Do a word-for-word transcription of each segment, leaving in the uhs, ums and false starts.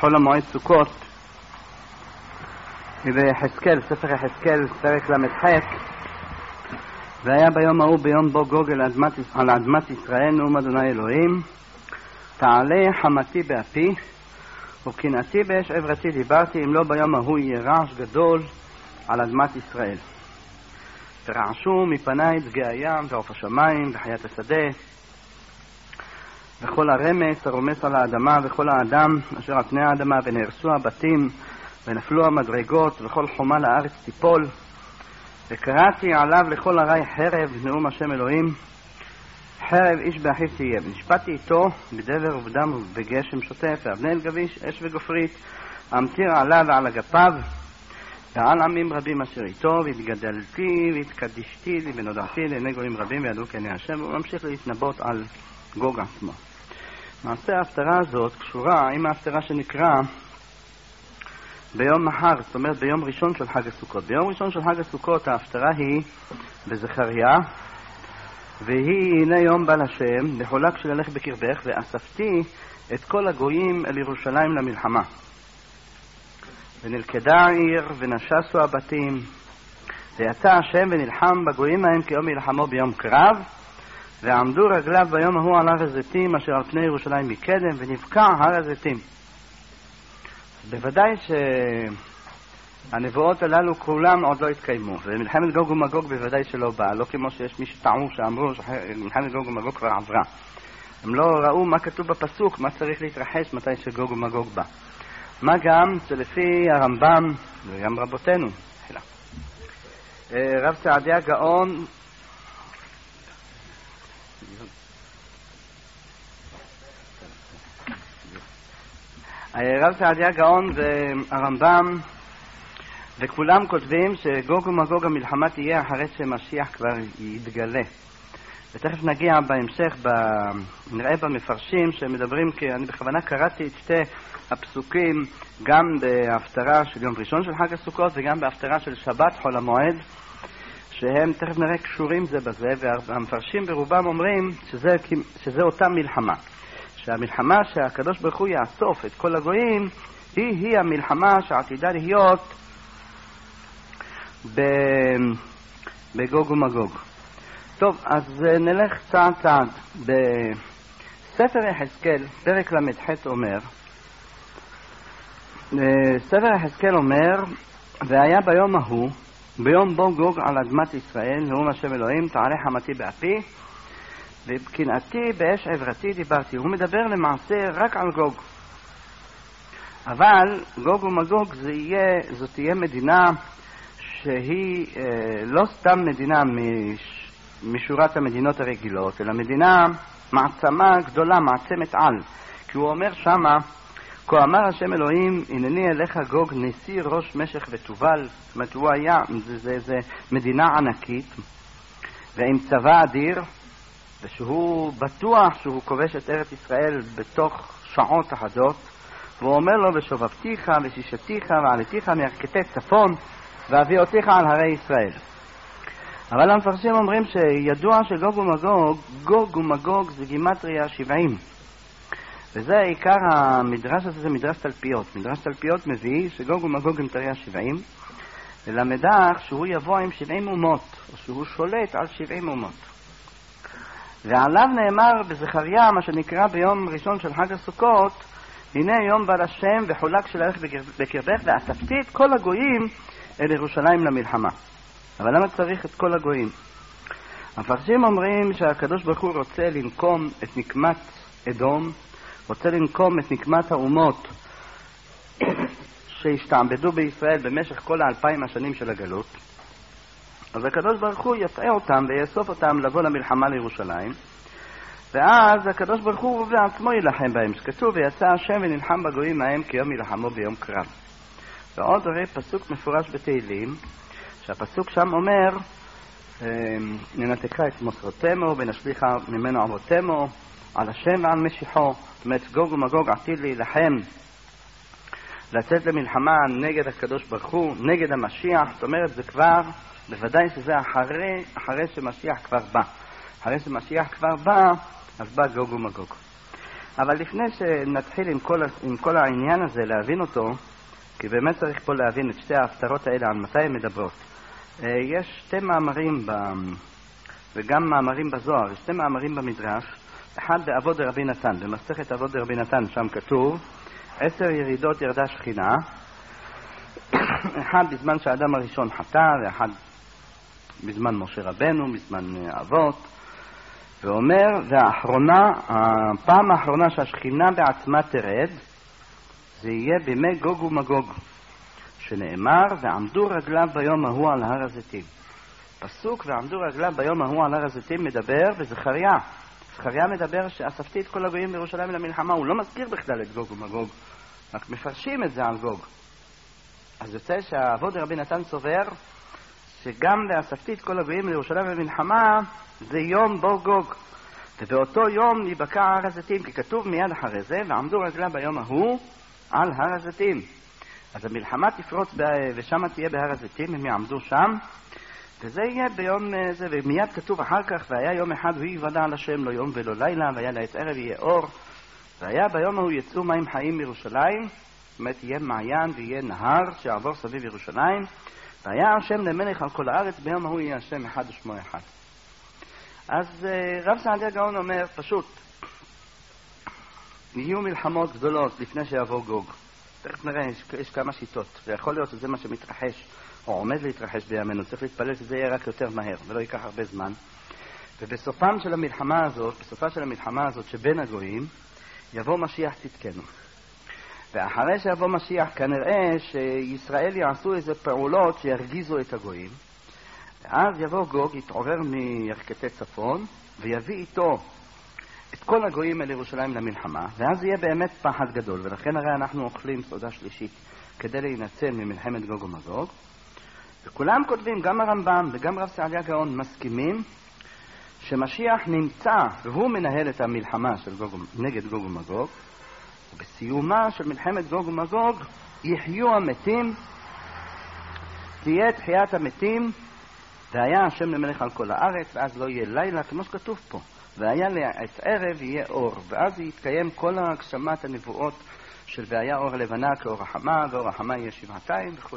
חול המועד סוכות, ויחזקאל, ספר יחזקאל, פרק למ"ח. והיה ביום ההוא, ביום בו גוג על אדמת, על אדמת ישראל, נאום אדוני אלוהים, תעלה חמתי באפי וקנאתי באש עברתי דיברתי, אם לא ביום ההוא יהיה רעש גדול על אדמת ישראל. ורעשו מפני דגי הים ועוף השמיים וחיית השדה וכל הרמס הרומס על האדמה וכל האדם אשר על פני האדמה, ונהרסו הבתים ונפלו המדרגות וכל חומה לארץ תיפול. וקראתי עליו לכל הרי חרב, נאום השם אלוהים, חרב איש באחיו תהיה. ונשפטתי איתו בדבר ובדם ובגשם שוטף ואבני אל גביש אש וגופרית, אמטיר עליו ועל אגפיו ועל עמים רבים אשר איתו, והתגדלתי והתקדישתי לי ונודעתי לעיני גויים רבים וידעו כי אני השם. הוא ממשיך להתנבאות על גוג עצמו. מעשה ההפטרה הזאת קשורה עם ההפטרה שנקרא ביום מחר, זאת אומרת ביום ראשון של חג הסוכות. ביום ראשון של חג הסוכות ההפטרה היא בזכריה, והיא הנה יום בא לשם בחולק שללך בקרבך, ואספתי את כל הגויים אל ירושלים למלחמה. ונלכדה העיר ונשסו הבתים, ויצא השם ונלחם בגויים ההם כיום מלחמו ביום קרב, ועמדו רגליו ביום ההוא על הר הזיתים אשר על פני ירושלים מקדם, ונבקע הר הזיתים. בוודאי שהנבואות הללו כולם עוד לא התקיימו, ומלחמת גוג ומגוג בוודאי שלא באה, לא כמו שיש מי שטעו שאמרו שמלחמת גוג ומגוג כבר עברה. הם לא ראו מה כתוב בפסוק, מה צריך להתרחש מתי שגוג ומגוג בא. מה גם שלפי הרמב"ם וגם רבותינו, רב סעדיה גאון רב סעדיה גאון והרמב"ם וכולם כותבים שגוג ומגוג המלחמה תהיה אחרי שמשיח כבר יתגלה. ותכף נגיע בהמשך, ב... נראה במפרשים שמדברים, כי אני בכוונה קראתי את שתי הפסוקים גם בהפטרה של יום ראשון של חג הסוכות וגם בהפטרה של שבת חול המועד, שהם תכף נראה קשורים זה בזה, והמפרשים ברובם אומרים שזה, שזה אותה מלחמה. שהמלחמה שהקדוש ברוך הוא יאסוף את כל הגויים היא היא המלחמה שעתידה להיות בגוג ומגוג. טוב, אז נלך צעד צעד. בספר יחזקאל, פרק למ"ח אומר, ספר יחזקאל אומר, והיה ביום ההוא, ביום בו גוג על אדמת ישראל, נאום השם אלוהים, תעלה חמתי באפי ובקנאתי באש עברתי דיברתי. הוא מדבר למעשה רק על גוג. אבל גוג ומגוג זה יהיה, זאת תהיה מדינה שהיא אה, לא סתם מדינה מש, משורת המדינות הרגילות, אלא מדינה מעצמה גדולה, מעצמת על. כי הוא אומר שמה, כה אמר השם אלוהים, הנני אליך גוג נשיא ראש משך ותובל. זאת אומרת, הוא היה, זה, זה, זה מדינה ענקית ועם צבא אדיר, ושהוא בטוח שהוא כובש את ארץ ישראל בתוך שעות אחדות. והוא אומר לו, ושובבתיך ושישתיך ועליתיך מירכתי צפון ואביאותיך על הרי ישראל. אבל המפרשים אומרים שידוע שגוג ומגוג, גוג ומגוג זה גימטריה שבעים, וזה עיקר המדרש הזה, זה מדרש תלפיות. מדרש תלפיות מביא שגוג ומגוג גימטריה שבעים, ולמדך שהוא יבוא עם שבעים אומות, או שהוא שולט על שבעים אומות. ועליו נאמר בזכריה, מה שנקרא ביום ראשון של חג הסוכות, הנה יום בא לשם וחולק שלך בקרבך, ואספתי את כל הגויים אל ירושלים למלחמה. אבל למה צריך את כל הגויים? המפרשים אומרים שהקדוש ברוך הוא רוצה לנקום את נקמת אדום, רוצה לנקום את נקמת האומות שהשתעבדו בישראל במשך כל האלפיים השנים של הגלות. אז הקדוש ברוך הוא יפעה אותם ויאסוף אותם לבוא למלחמה לירושלים, ואז הקדוש ברוך הוא בעצמו ילחם בהם. שכתוב, ויצא השם ונלחם בגויים ההם כיום ילחמו ביום קרב. ועוד הרי פסוק מפורש בתהילים, שהפסוק שם אומר, ננתקך את מוסרותמו ונשליך ממנו אבותמו על השם ועל משיחו. זאת אומרת, גוג ומגוג עתיד להילחם, לצאת למלחמה נגד הקדוש ברוך הוא, נגד המשיח. זאת אומרת, זה כבר, בוודאי שזה אחרי, אחרי שמשיח כבר בא. אחרי שמשיח כבר בא, אז בא גוג ומגוג. אבל לפני שנתחיל עם כל, עם כל העניין הזה, להבין אותו, כי באמת צריך פה להבין את שתי ההפטרות האלה, על מתי הן מדברות. יש שתי מאמרים, ב... וגם מאמרים בזוהר, יש שתי מאמרים במדרש, אחד בעבוד רבי נתן, במסכת עבוד רבי נתן, שם כתוב, עשר ירידות ירדה שכינה, אחד בזמן שהאדם הראשון חטא, ואחד בזמן משה רבנו, בזמן אבות, ואומר, והאחרונה, הפעם האחרונה שהשכינה בעצמה תרד, זה יהיה בימי גוג ומגוג, שנאמר, ועמדו רגליו ביום ההוא על הר הזיתים. פסוק, ועמדו רגליו ביום ההוא על הר הזיתים, מדבר בזכריה. זכריה מדבר שאספתי את כל הגויים בירושלים למלחמה, הוא לא מזכיר בכלל את גוג ומגוג, רק מפרשים את זה על גוג. אז יוצא שהעבוד רבי נתן סובר, שגם ואספתי את כל הגויים לירושלים למלחמה, זה יום בו גוג. ובאותו יום ייבקע הר הזיתים, כי כתוב מיד אחרי זה, ועמדו רגליו ביום ההוא על הר הזיתים. אז המלחמה תפרוץ ב... ושם תהיה בהר הזיתים, הם יעמדו שם, וזה יהיה ביום זה, ומיד כתוב אחר כך, והיה יום אחד הוא יוודע על השם, לא יום ולא לילה, והיה לעת ערב יהיה אור, והיה ביום ההוא יצאו מים חיים מירושלים, זאת אומרת יהיה מעיין ויהיה נהר שיעבור סביב ירושלים, והיה השם למלך על כל הארץ, ביום ההוא יהיה השם אחד ושמו אחד. אז רב סעדיה גאון אומר פשוט, יהיו מלחמות גדולות לפני שיעבור גוג. תכף נראה, יש, יש כמה שיטות, ויכול להיות שזה מה שמתרחש, או עומד להתרחש בימינו, צריך להתפלל שזה יהיה רק יותר מהר, ולא ייקח הרבה זמן. ובסופם של המלחמה הזאת, בסופה של המלחמה הזאת שבין הגויים, יבוא משיח צדקנו. ואחרי שיבוא משיח כנראה שישראל יעשו איזה פעולות שירגיזו את הגויים, ואז יבוא גוג, יתעורר מירכתי צפון, ויביא איתו את כל הגויים אל ירושלים למלחמה, ואז יהיה באמת פחד גדול, ולכן הרי אנחנו אוכלים סעודה שלישית כדי להינצל ממלחמת גוג ומגוג, וכולם כותבים, גם הרמב"ם וגם רב סעדיה גאון מסכימים שמשיח נמצא והוא מנהל את המלחמה של גוג, נגד גוג ומגוג, ובסיומה של מלחמת גוג ומגוג יחיו המתים, תהיה תחיית המתים, והיה השם למלך על כל הארץ, ואז לא יהיה לילה, כמו שכתוב פה, והיה לעת ערב יהיה אור, ואז יתקיים כל הגשמת הנבואות של והיה אור לבנה כאור החמה, ואור החמה יהיה שבעתיים וכו'.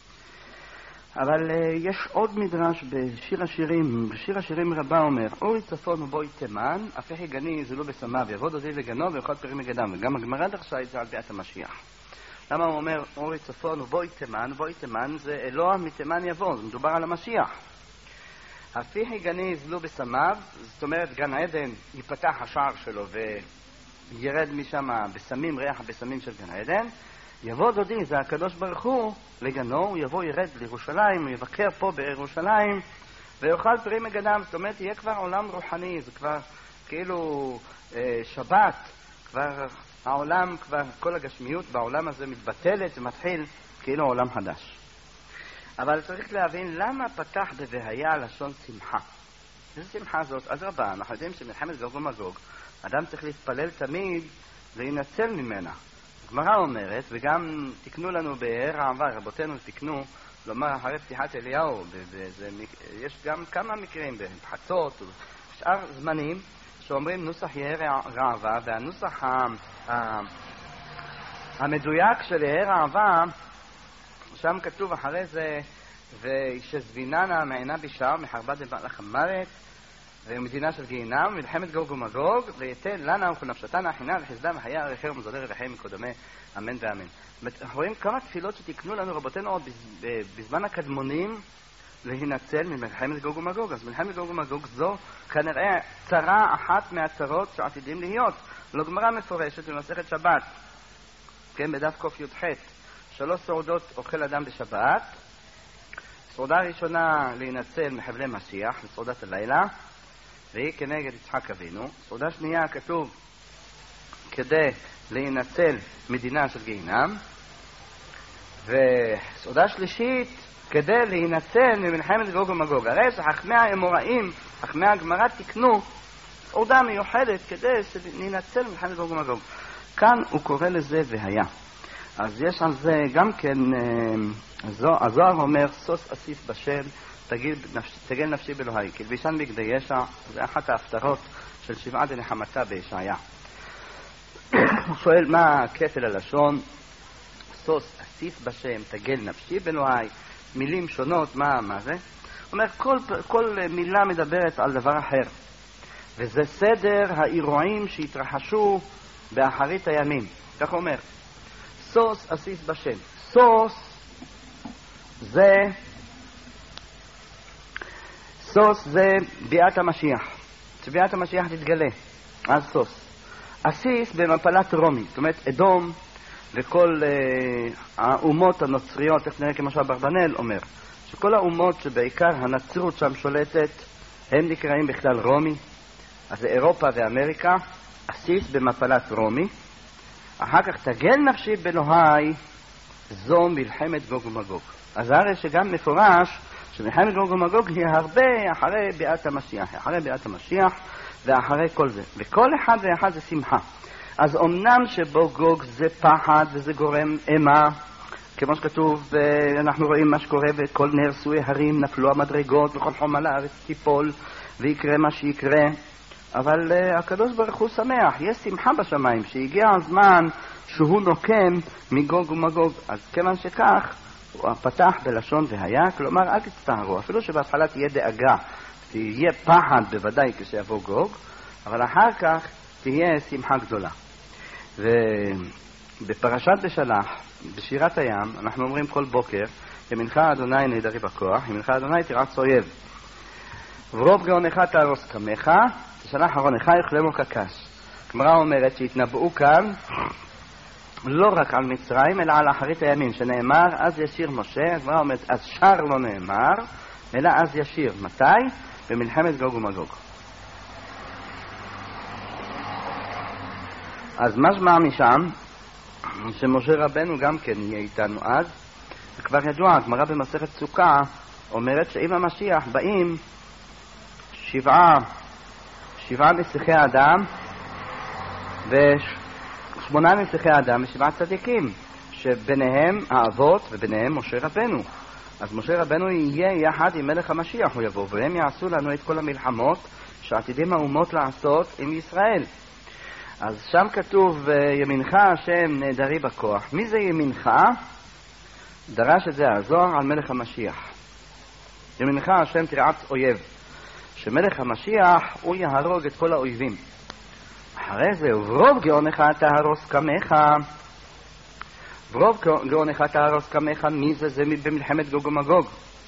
אבל uh, יש עוד מדרש בשיר השירים, בשיר השירים רבה אומר, אורי צפון ובואי תימן, הפכי גני זלו בסמיו, יבוא דודי לגנו ויאכל פרי מגדם, וגם הגמרא דרשה את זה על ביאת המשיח. למה הוא אומר, אורי צפון ובואי תימן, בואי תימן זה אלוה מתימן יבוא, זה מדובר על המשיח. הפכי גני זלו בסמיו, זאת אומרת גן עדן ייפתח השער שלו וירד משם בסמים, ריח הבסמים של גן עדן, יבוא דודי, זה הקדוש ברוך הוא, לגנו, הוא יבוא ירד לירושלים, הוא יבקר פה בירושלים, ויאכל פרי מגדם, זאת אומרת, יהיה כבר עולם רוחני, זה כבר כאילו אה, שבת, כבר העולם, כבר כל הגשמיות בעולם הזה מתבטלת, זה מתחיל כאילו עולם חדש. אבל צריך להבין למה פתח בבהיה לשון שמחה. איזה שמחה זאת? אז רבה, אנחנו יודעים שמלחמת גוג ומגוג, אדם צריך להתפלל תמיד להינצל ממנה. הגמרא אומרת, וגם תקנו לנו בהר העבר, רבותינו תקנו, לומר אחרי פתיחת אליהו, וזה, יש גם כמה מקרים בחצות, שאר זמנים, שאומרים נוסח יהר העבר, והנוסח ה, ה, המדויק של יהר העבר, שם כתוב אחרי זה, ושזביננה מעינה בשער, מחרבה דבעלך המוות, ומדינה של גיהינם, מלחמת גוג ומגוג, ויתן לנו וכנפשתנה חינה וחסדה וחייה עריכר ומזודר וחיים מקודמי, אמן ואמן. אנחנו רואים כמה תפילות שתקנו לנו רבותינו עוד בזמן הקדמונים להינצל ממלחמת גוג ומגוג. אז מלחמת גוג ומגוג זו כנראה צרה אחת מהצרות שעתידים להיות. לא גמרא מפורשת במסכת שבת, כן, בדף קוף י"ח, שלוש סעודות אוכל אדם בשבת. סעודה ראשונה להינצל מחבלי משיח, לסעודת הלילה, והיא כנגד יצחק אבינו. סעודה שנייה כתוב כדי להינצל מדינה של גיהינם, וסעודה שלישית כדי להינצל ממלחמת גוג ומגוג. הרי שחכמי האמוראים, חכמי הגמרא תקנו סעודה מיוחדת כדי להינצל ממלחמת גוג ומגוג. כאן הוא קורא לזה והיה. אז יש על זה גם כן, הזוהר אומר, סוס אסיף בשל, תגל נפשי באלוהי, כלבישן בגדי ישע, זה אחת ההפטרות של שבעה דנחמתה בישעיה. הוא שואל מה כפל הלשון, סוס אסיס בשם, תגל נפשי בנוהי, מילים שונות, מה, מה זה? הוא אומר, כל, כל מילה מדברת על דבר אחר, וזה סדר האירועים שהתרחשו באחרית הימים. כך אומר, סוס אסיס בשם. סוס זה סוס זה ביאת המשיח. שביאת המשיח תתגלה, אז סוס. אסיס במפלת רומי, זאת אומרת אדום וכל אה, האומות הנוצריות, איך נראה כמשל ברבנאל אומר, שכל האומות שבעיקר הנצרות שם שולטת, הם נקראים בכלל רומי. אז זה אירופה ואמריקה, אסיס במפלת רומי. אחר כך תגל נפשי בנוהי, זו מלחמת גוג ומגוג. אז הרי שגם מפורש שמלחמת גוג ומגוג היא הרבה אחרי ביאת המשיח, אחרי ביאת המשיח ואחרי כל זה. וכל אחד ואחד זה שמחה. אז אמנם שבו גוג זה פחד וזה גורם אימה, כמו שכתוב, אנחנו רואים מה שקורה, וכל נהרסו ההרים, נפלו המדרגות, וכל חום על הארץ תיפול, ויקרה מה שיקרה. אבל uh, הקדוש ברוך הוא שמח, יש שמחה בשמיים, שהגיע הזמן שהוא נוקם מגוג ומגוג. אז כיוון שכך, הוא פתח בלשון והיה, כלומר אל תצטערו, אפילו שבהתחלה תהיה דאגה, תהיה פחד בוודאי כשיבוא גוג, אבל אחר כך תהיה שמחה גדולה. ובפרשת בשלח, בשירת הים, אנחנו אומרים כל בוקר, ימינך אדוני נהדרי בכוח, ימינך אדוני תרעץ אויב. ורוב גאונך תהרוס קמך, תשלח ארונך יאכלמו כקש. הגמרא אומרת שהתנבאו כאן לא רק על מצרים, אלא על אחרית הימים, שנאמר אז ישיר משה. הגמרא אומרת אז שר לא נאמר, אלא אז ישיר. מתי? במלחמת גוג ומגוג. אז משמע משם שמשה רבנו גם כן יהיה איתנו אז, וכבר ידוע, הגמרא במסכת סוכה אומרת שאם המשיח באים שבעה שבעה נסיכי אדם ושמונה נסיכי אדם ושבעה צדיקים, שביניהם האבות וביניהם משה רבנו. אז משה רבנו יהיה יחד עם מלך המשיח, הוא יבוא והם יעשו לנו את כל המלחמות שעתידים האומות לעשות עם ישראל. אז שם כתוב ימינך השם נהדרי בכוח. מי זה ימינך? דרש את זה הזוהר על מלך המשיח. ימינך השם תרעץ אויב, שמלך המשיח הוא יהרוג את כל האויבים. אחרי זה ורוב גאונך תהרוס קמך. ורוב גאונך תהרוס קמך, מי זה? זה במלחמת גוג ומגוג.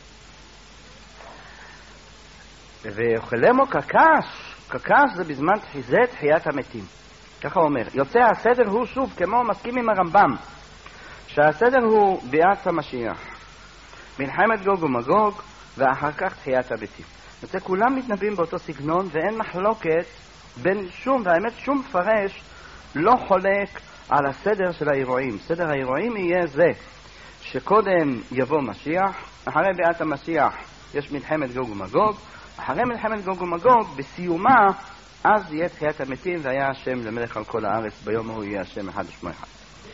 ויאכלמו כקש. כקש זה בזמן תחיזה תחיית המתים. ככה אומר. יוצא הסדר הוא שוב כמו מסכים עם הרמב"ם, שהסדר הוא ביאת המשיח, מלחמת גוג ומגוג ואחר כך תחיית המתים. יוצא כולם מתנבאים באותו סגנון ואין מחלוקת בין שום, והאמת שום מפרש לא חולק על הסדר של האירועים. סדר האירועים יהיה זה שקודם יבוא משיח, אחרי ביאת המשיח יש מלחמת גוג ומגוג, אחרי מלחמת גוג ומגוג בסיומה אז יהיה תחיית המתים, והיה השם למלך על כל הארץ, ביום ההוא יהיה השם אחד ושמו אחד.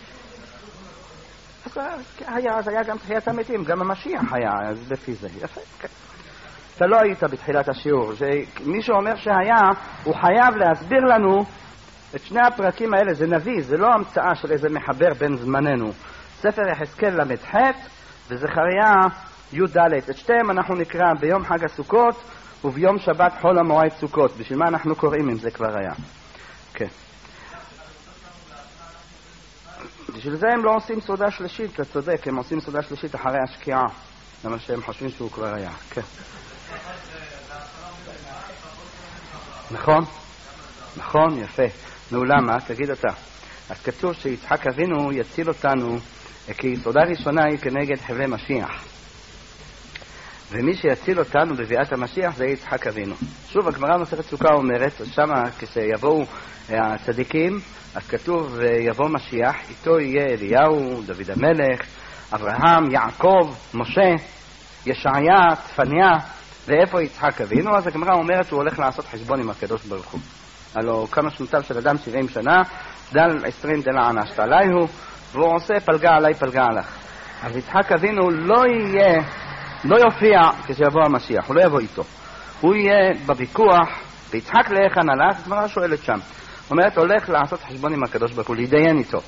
אז היה, אז היה גם תחיית המתים, גם המשיח היה, אז לפי זה. יפה, כן. אתה לא היית בתחילת השיעור, שמי שאומר שהיה, הוא חייב להסביר לנו את שני הפרקים האלה. זה נביא, זה לא המצאה של איזה מחבר בין זמננו. ספר יחזקאל למד ח' וזכריה י' ד'. את שתיהם אנחנו נקרא ביום חג הסוכות, וביום שבת חול המועד סוכות. בשביל מה אנחנו קוראים אם זה כבר היה? כן. בשביל זה הם לא עושים סעודה שלישית, אתה צודק, הם עושים סעודה שלישית אחרי השקיעה. למה שהם חושבים שהוא כבר היה. כן. נכון? נכון, יפה. נו, למה? תגיד אתה. אז כתוב שיצחק אבינו יציל אותנו, כי סעודה ראשונה היא כנגד חבלי משיח. ומי שיציל אותנו בביאת המשיח זה יצחק אבינו. שוב, הגמרא במסכת סוכה אומרת, שמה כשיבואו הצדיקים, אז כתוב יבוא משיח, איתו יהיה אליהו, דוד המלך, אברהם, יעקב, משה, ישעיה, צפניה, ואיפה יצחק אבינו? אז הגמרא אומרת הוא הולך לעשות חשבון עם הקדוש ברוך הוא. הלוא כמה שנותיו של אדם שבעים שנה, דל עשרים דלה ענשת עליהו, והוא עושה פלגה עלי פלגה עליך. אז יצחק אבינו לא יהיה, לא יופיע כשיבוא המשיח, הוא לא יבוא איתו. הוא יהיה בוויכוח, ויצחק לאיכן הלך, הגמרא שואלת שם. אומרת, הולך לעשות חשבון עם הקדוש ברוך הוא, להידיין איתו.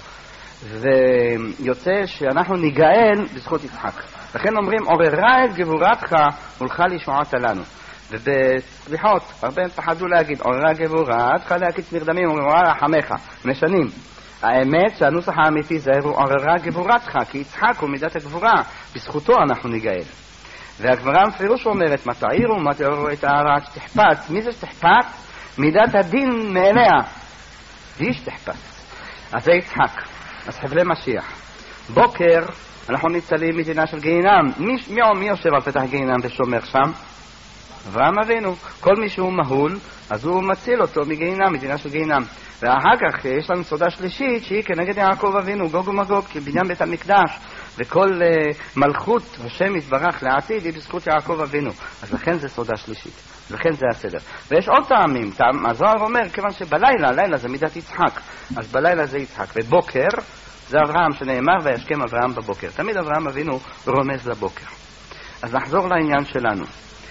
ויוצא שאנחנו ניגאל בזכות יצחק. לכן אומרים, עוררה את גבורתך ולך לישועת לנו. ובסליחות, הרבה פחדו להגיד, עוררה גבורתך להקיץ נרדמים, עוררה רחמך, משנים. האמת שהנוסח האמיתי זה הוא עוררה גבורתך, כי יצחק הוא מידת הגבורה, בזכותו אנחנו ניגאל. והגברה מפירוש אומרת, מה תעירו, מה תעירו את הערה שתחפץ. מי זה שתחפץ? מידת הדין מאליה. היא שתחפץ. אז זה יצחק. אז חבלי משיח. בוקר אנחנו ניצלים מדינה של גיהינם. מי, מי, מי יושב על פתח גיהינם ושומר שם? אברהם אבינו. כל מי שהוא מהול, אז הוא מציל אותו מגיהינם, מדינה של גיהינם. ואחר כך יש לנו סודה שלישית שהיא כנגד יעקב אבינו, גוג ומגוג, כבניין בית המקדש. וכל uh, מלכות השם יתברך לעתיד היא בזכות יעקב אבינו. אז לכן זה סודה שלישית. לכן זה הסדר. ויש עוד טעמים. טעם, הזוהר אומר, כיוון שבלילה, לילה זה מידת יצחק. אז בלילה זה יצחק. ובוקר זה אברהם שנאמר וישכם אברהם בבוקר. תמיד אברהם אבינו רומז לבוקר. אז נחזור לעניין שלנו.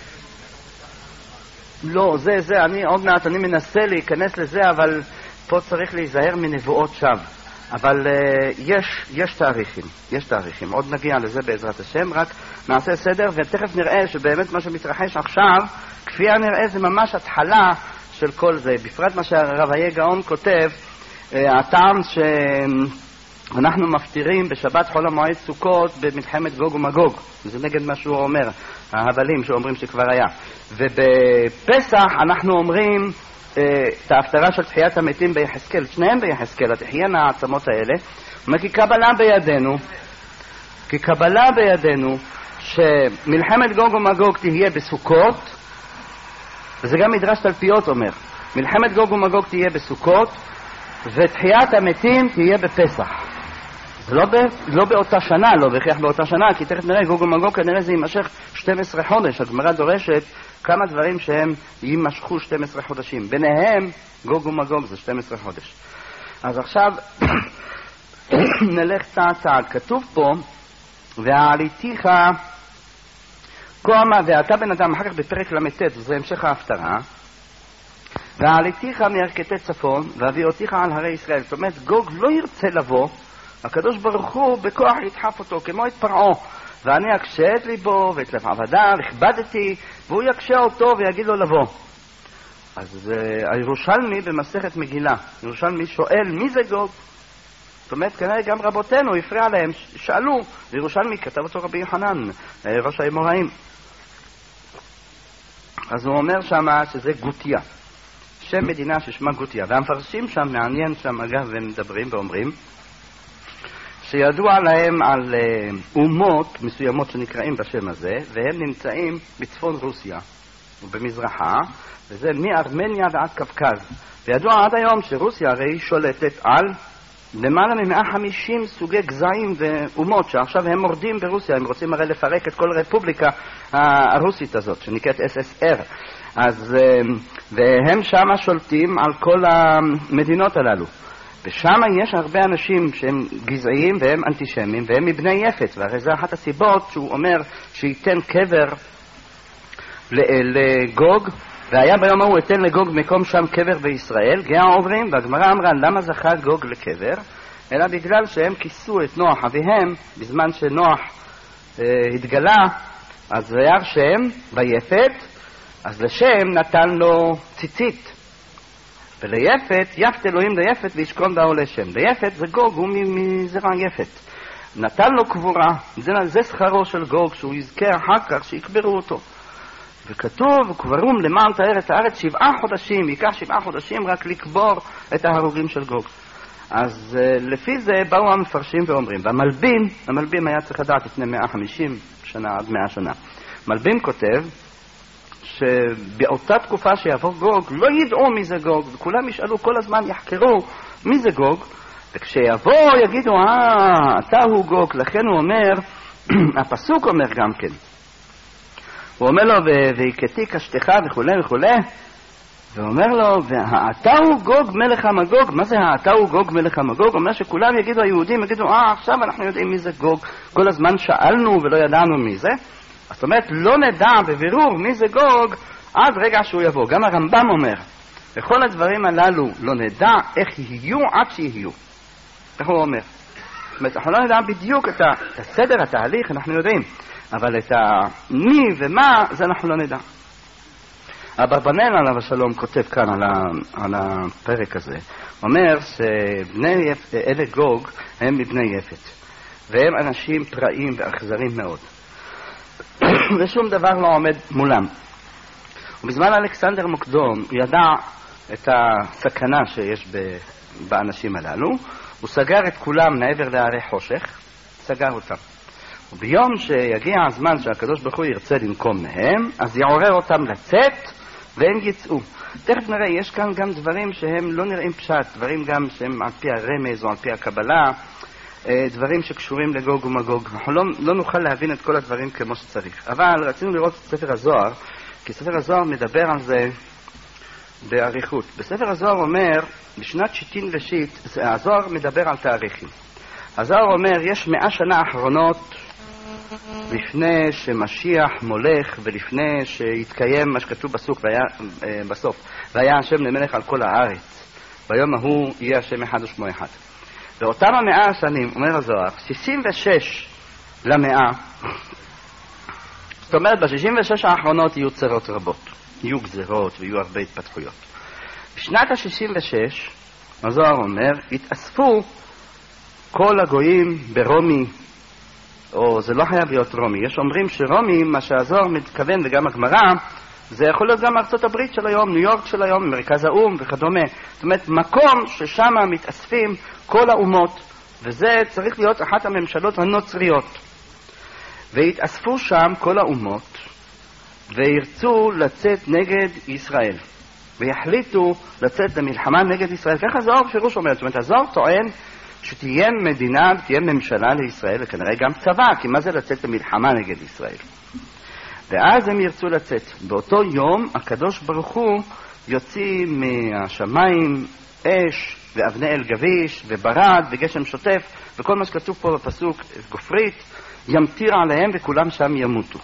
לא, זה, זה, אני עוד מעט, אני מנסה להיכנס לזה, אבל פה צריך להיזהר מנבואות שווא. אבל uh, יש, יש תאריכים, יש תאריכים. עוד נגיע לזה בעזרת השם, רק נעשה סדר, ותכף נראה שבאמת מה שמתרחש עכשיו, כפי הנראה זה ממש התחלה של כל זה. בפרט מה שהרב היה גאון כותב, uh, הטעם שאנחנו מפטירים בשבת חול המועד סוכות במלחמת גוג ומגוג. זה נגד מה שהוא אומר, ההבלים שאומרים שכבר היה. ובפסח אנחנו אומרים את ההפטרה של תחיית המתים ביחזקאל, שניהם ביחזקאל, התחיינה העצמות האלה, כי קבלה בידינו, כי קבלה בידינו שמלחמת גוג ומגוג תהיה בסוכות, וזה גם מדרש תלפיות אומר, מלחמת גוג ומגוג תהיה בסוכות, ותחיית המתים תהיה בפסח. זה לא, ב, לא באותה שנה, לא בהכרח באותה שנה, כי תכף נראה, גוג ומגוג כנראה זה יימשך שנים עשר חודש. הגמרא דורשת כמה דברים שהם יימשכו שנים עשר חודשים. ביניהם, גוג ומגוג זה שנים עשר חודש. אז עכשיו נלך צעד צעד. כתוב פה, והעליתיך כמה, ואתה בן אדם, אחר כך בפרק למתת, זה המשך ההפטרה, והעליתיך מירכתי צפון, והביאותיך על הרי ישראל. זאת אומרת, גוג לא ירצה לבוא, הקדוש ברוך הוא בכוח ידחף אותו כמו את פרעה, ואני אקשה את ליבו ואת לב עבדיו, הכבדתי, והוא יקשה אותו ויגיד לו לבוא. אז uh, הירושלמי במסכת מגילה, ירושלמי שואל מי זה גוג? זאת אומרת, כנראה גם רבותינו הפריע להם, שאלו, ירושלמי כתב אותו רבי יוחנן, ראש האמוראים. אז הוא אומר שמה שזה גוטיה, שם מדינה ששמה גוטיה, והמפרשים שם, מעניין שם אגב, הם מדברים ואומרים, שידוע להם על uh, אומות מסוימות שנקראים בשם הזה, והם נמצאים בצפון רוסיה ובמזרחה, וזה מארמניה ועד קווקז. וידוע עד היום שרוסיה הרי שולטת על למעלה מ-מאה וחמישים סוגי גזעים ואומות שעכשיו הם מורדים ברוסיה, הם רוצים הרי לפרק את כל הרפובליקה הרוסית הזאת שנקראת אס אס אר. אז, uh, והם שם שולטים על כל המדינות הללו. ושם יש הרבה אנשים שהם גזעיים והם אנטישמים והם מבני יפת, והרי זה אחת הסיבות שהוא אומר שייתן קבר לגוג, והיה ביום ההוא ייתן לגוג מקום שם קבר בישראל. גאה עוברים, והגמרא אמרה למה זכה גוג לקבר, אלא בגלל שהם כיסו את נוח אביהם בזמן שנוח אה, התגלה, אז היה שם ביפת, אז לשם נתן לו ציצית, וליפת, יפת אלוהים ליפת וישכון באו לשם. ליפת זה גוג, הוא מזרע יפת. נתן לו קבורה, זה, זה שכרו של גוג, שהוא יזכה אחר כך שיקברו אותו. וכתוב, קברום למען תאר את הארץ שבעה חודשים, ייקח שבעה חודשים רק לקבור את ההרוגים של גוג. אז לפי זה באו המפרשים ואומרים, והמלבים, המלבים היה צריך לדעת לפני מאה וחמישים שנה עד מאה שנה. מלבים כותב, שבאותה תקופה שיעבור גוג לא ידעו מי זה גוג, וכולם ישאלו כל הזמן, יחקרו מי זה גוג, וכשיבוא יגידו אה, אתה הוא גוג. לכן הוא אומר, הפסוק אומר גם כן, הוא אומר לו ויקתי קשתך וכו' וכו', ואומר לו והאתה הוא גוג מלך המגוג. מה זה האתה הוא גוג מלך המגוג? אומר שכולם יגידו, היהודים יגידו אה עכשיו אנחנו יודעים מי זה גוג, כל הזמן שאלנו ולא ידענו מי זה. זאת אומרת, לא נדע בבירור מי זה גוג עד רגע שהוא יבוא. גם הרמב"ם אומר, וכל הדברים הללו לא נדע איך יהיו עד שיהיו. איך הוא אומר? זאת אומרת, אנחנו לא נדע בדיוק את הסדר, התהליך, אנחנו יודעים, אבל את מי ומה, זה אנחנו לא נדע. אברבנאל עליו השלום כותב כאן על, ה, על הפרק הזה, אומר שבני אלה גוג הם מבני יפת, והם אנשים פראים ואכזרים מאוד, ושום דבר לא עומד מולם. ובזמן אלכסנדר מוקדון הוא ידע את הסכנה שיש באנשים הללו, הוא סגר את כולם מעבר להרי חושך, סגר אותם. וביום שיגיע הזמן שהקדוש ברוך הוא ירצה לנקום מהם, אז יעורר אותם לצאת והם יצאו. תכף נראה, יש כאן גם דברים שהם לא נראים פשט, דברים גם שהם על פי הרמז או על פי הקבלה, דברים שקשורים לגוג ומגוג. אנחנו לא, לא נוכל להבין את כל הדברים כמו שצריך. אבל רצינו לראות את ספר הזוהר, כי ספר הזוהר מדבר על זה באריכות. בספר הזוהר אומר, בשנת שיטין ושיט, הזוהר מדבר על תאריכים. הזוהר אומר, יש מאה שנה אחרונות לפני שמשיח מולך ולפני שיתקיים מה שכתוב בסוף, והיה, בסוף, והיה השם למלך על כל הארץ. ביום ההוא יהיה השם אחד ושמו אחד. באותם המאה השנים, אומר הזוהר, שישים ושש למאה, זאת אומרת, ב-שישים ושש האחרונות יהיו צרות רבות, יהיו גזרות ויהיו הרבה התפתחויות. בשנת ה-שישים ושש, הזוהר אומר, התאספו כל הגויים ברומי, או זה לא חייב להיות רומי, יש אומרים שרומי, מה שהזוהר מתכוון וגם הגמרא, זה יכול להיות גם ארצות הברית של היום, ניו יורק של היום, מרכז האום וכדומה. זאת אומרת, מקום ששם מתאספים כל האומות, וזה צריך להיות אחת הממשלות הנוצריות. והתאספו שם כל האומות, וירצו לצאת נגד ישראל, ויחליטו לצאת למלחמה נגד ישראל. ככה זוהר פירוש אומר, זאת אומרת, הזוהר טוען שתהיה מדינה, תהיה ממשלה לישראל, וכנראה גם צבא, כי מה זה לצאת למלחמה נגד ישראל? ואז הם ירצו לצאת. באותו יום הקדוש ברוך הוא יוציא מהשמיים אש ואבני אל גביש וברד וגשם שוטף וכל מה שכתוב פה בפסוק גופרית, ימטיר עליהם וכולם שם ימותו.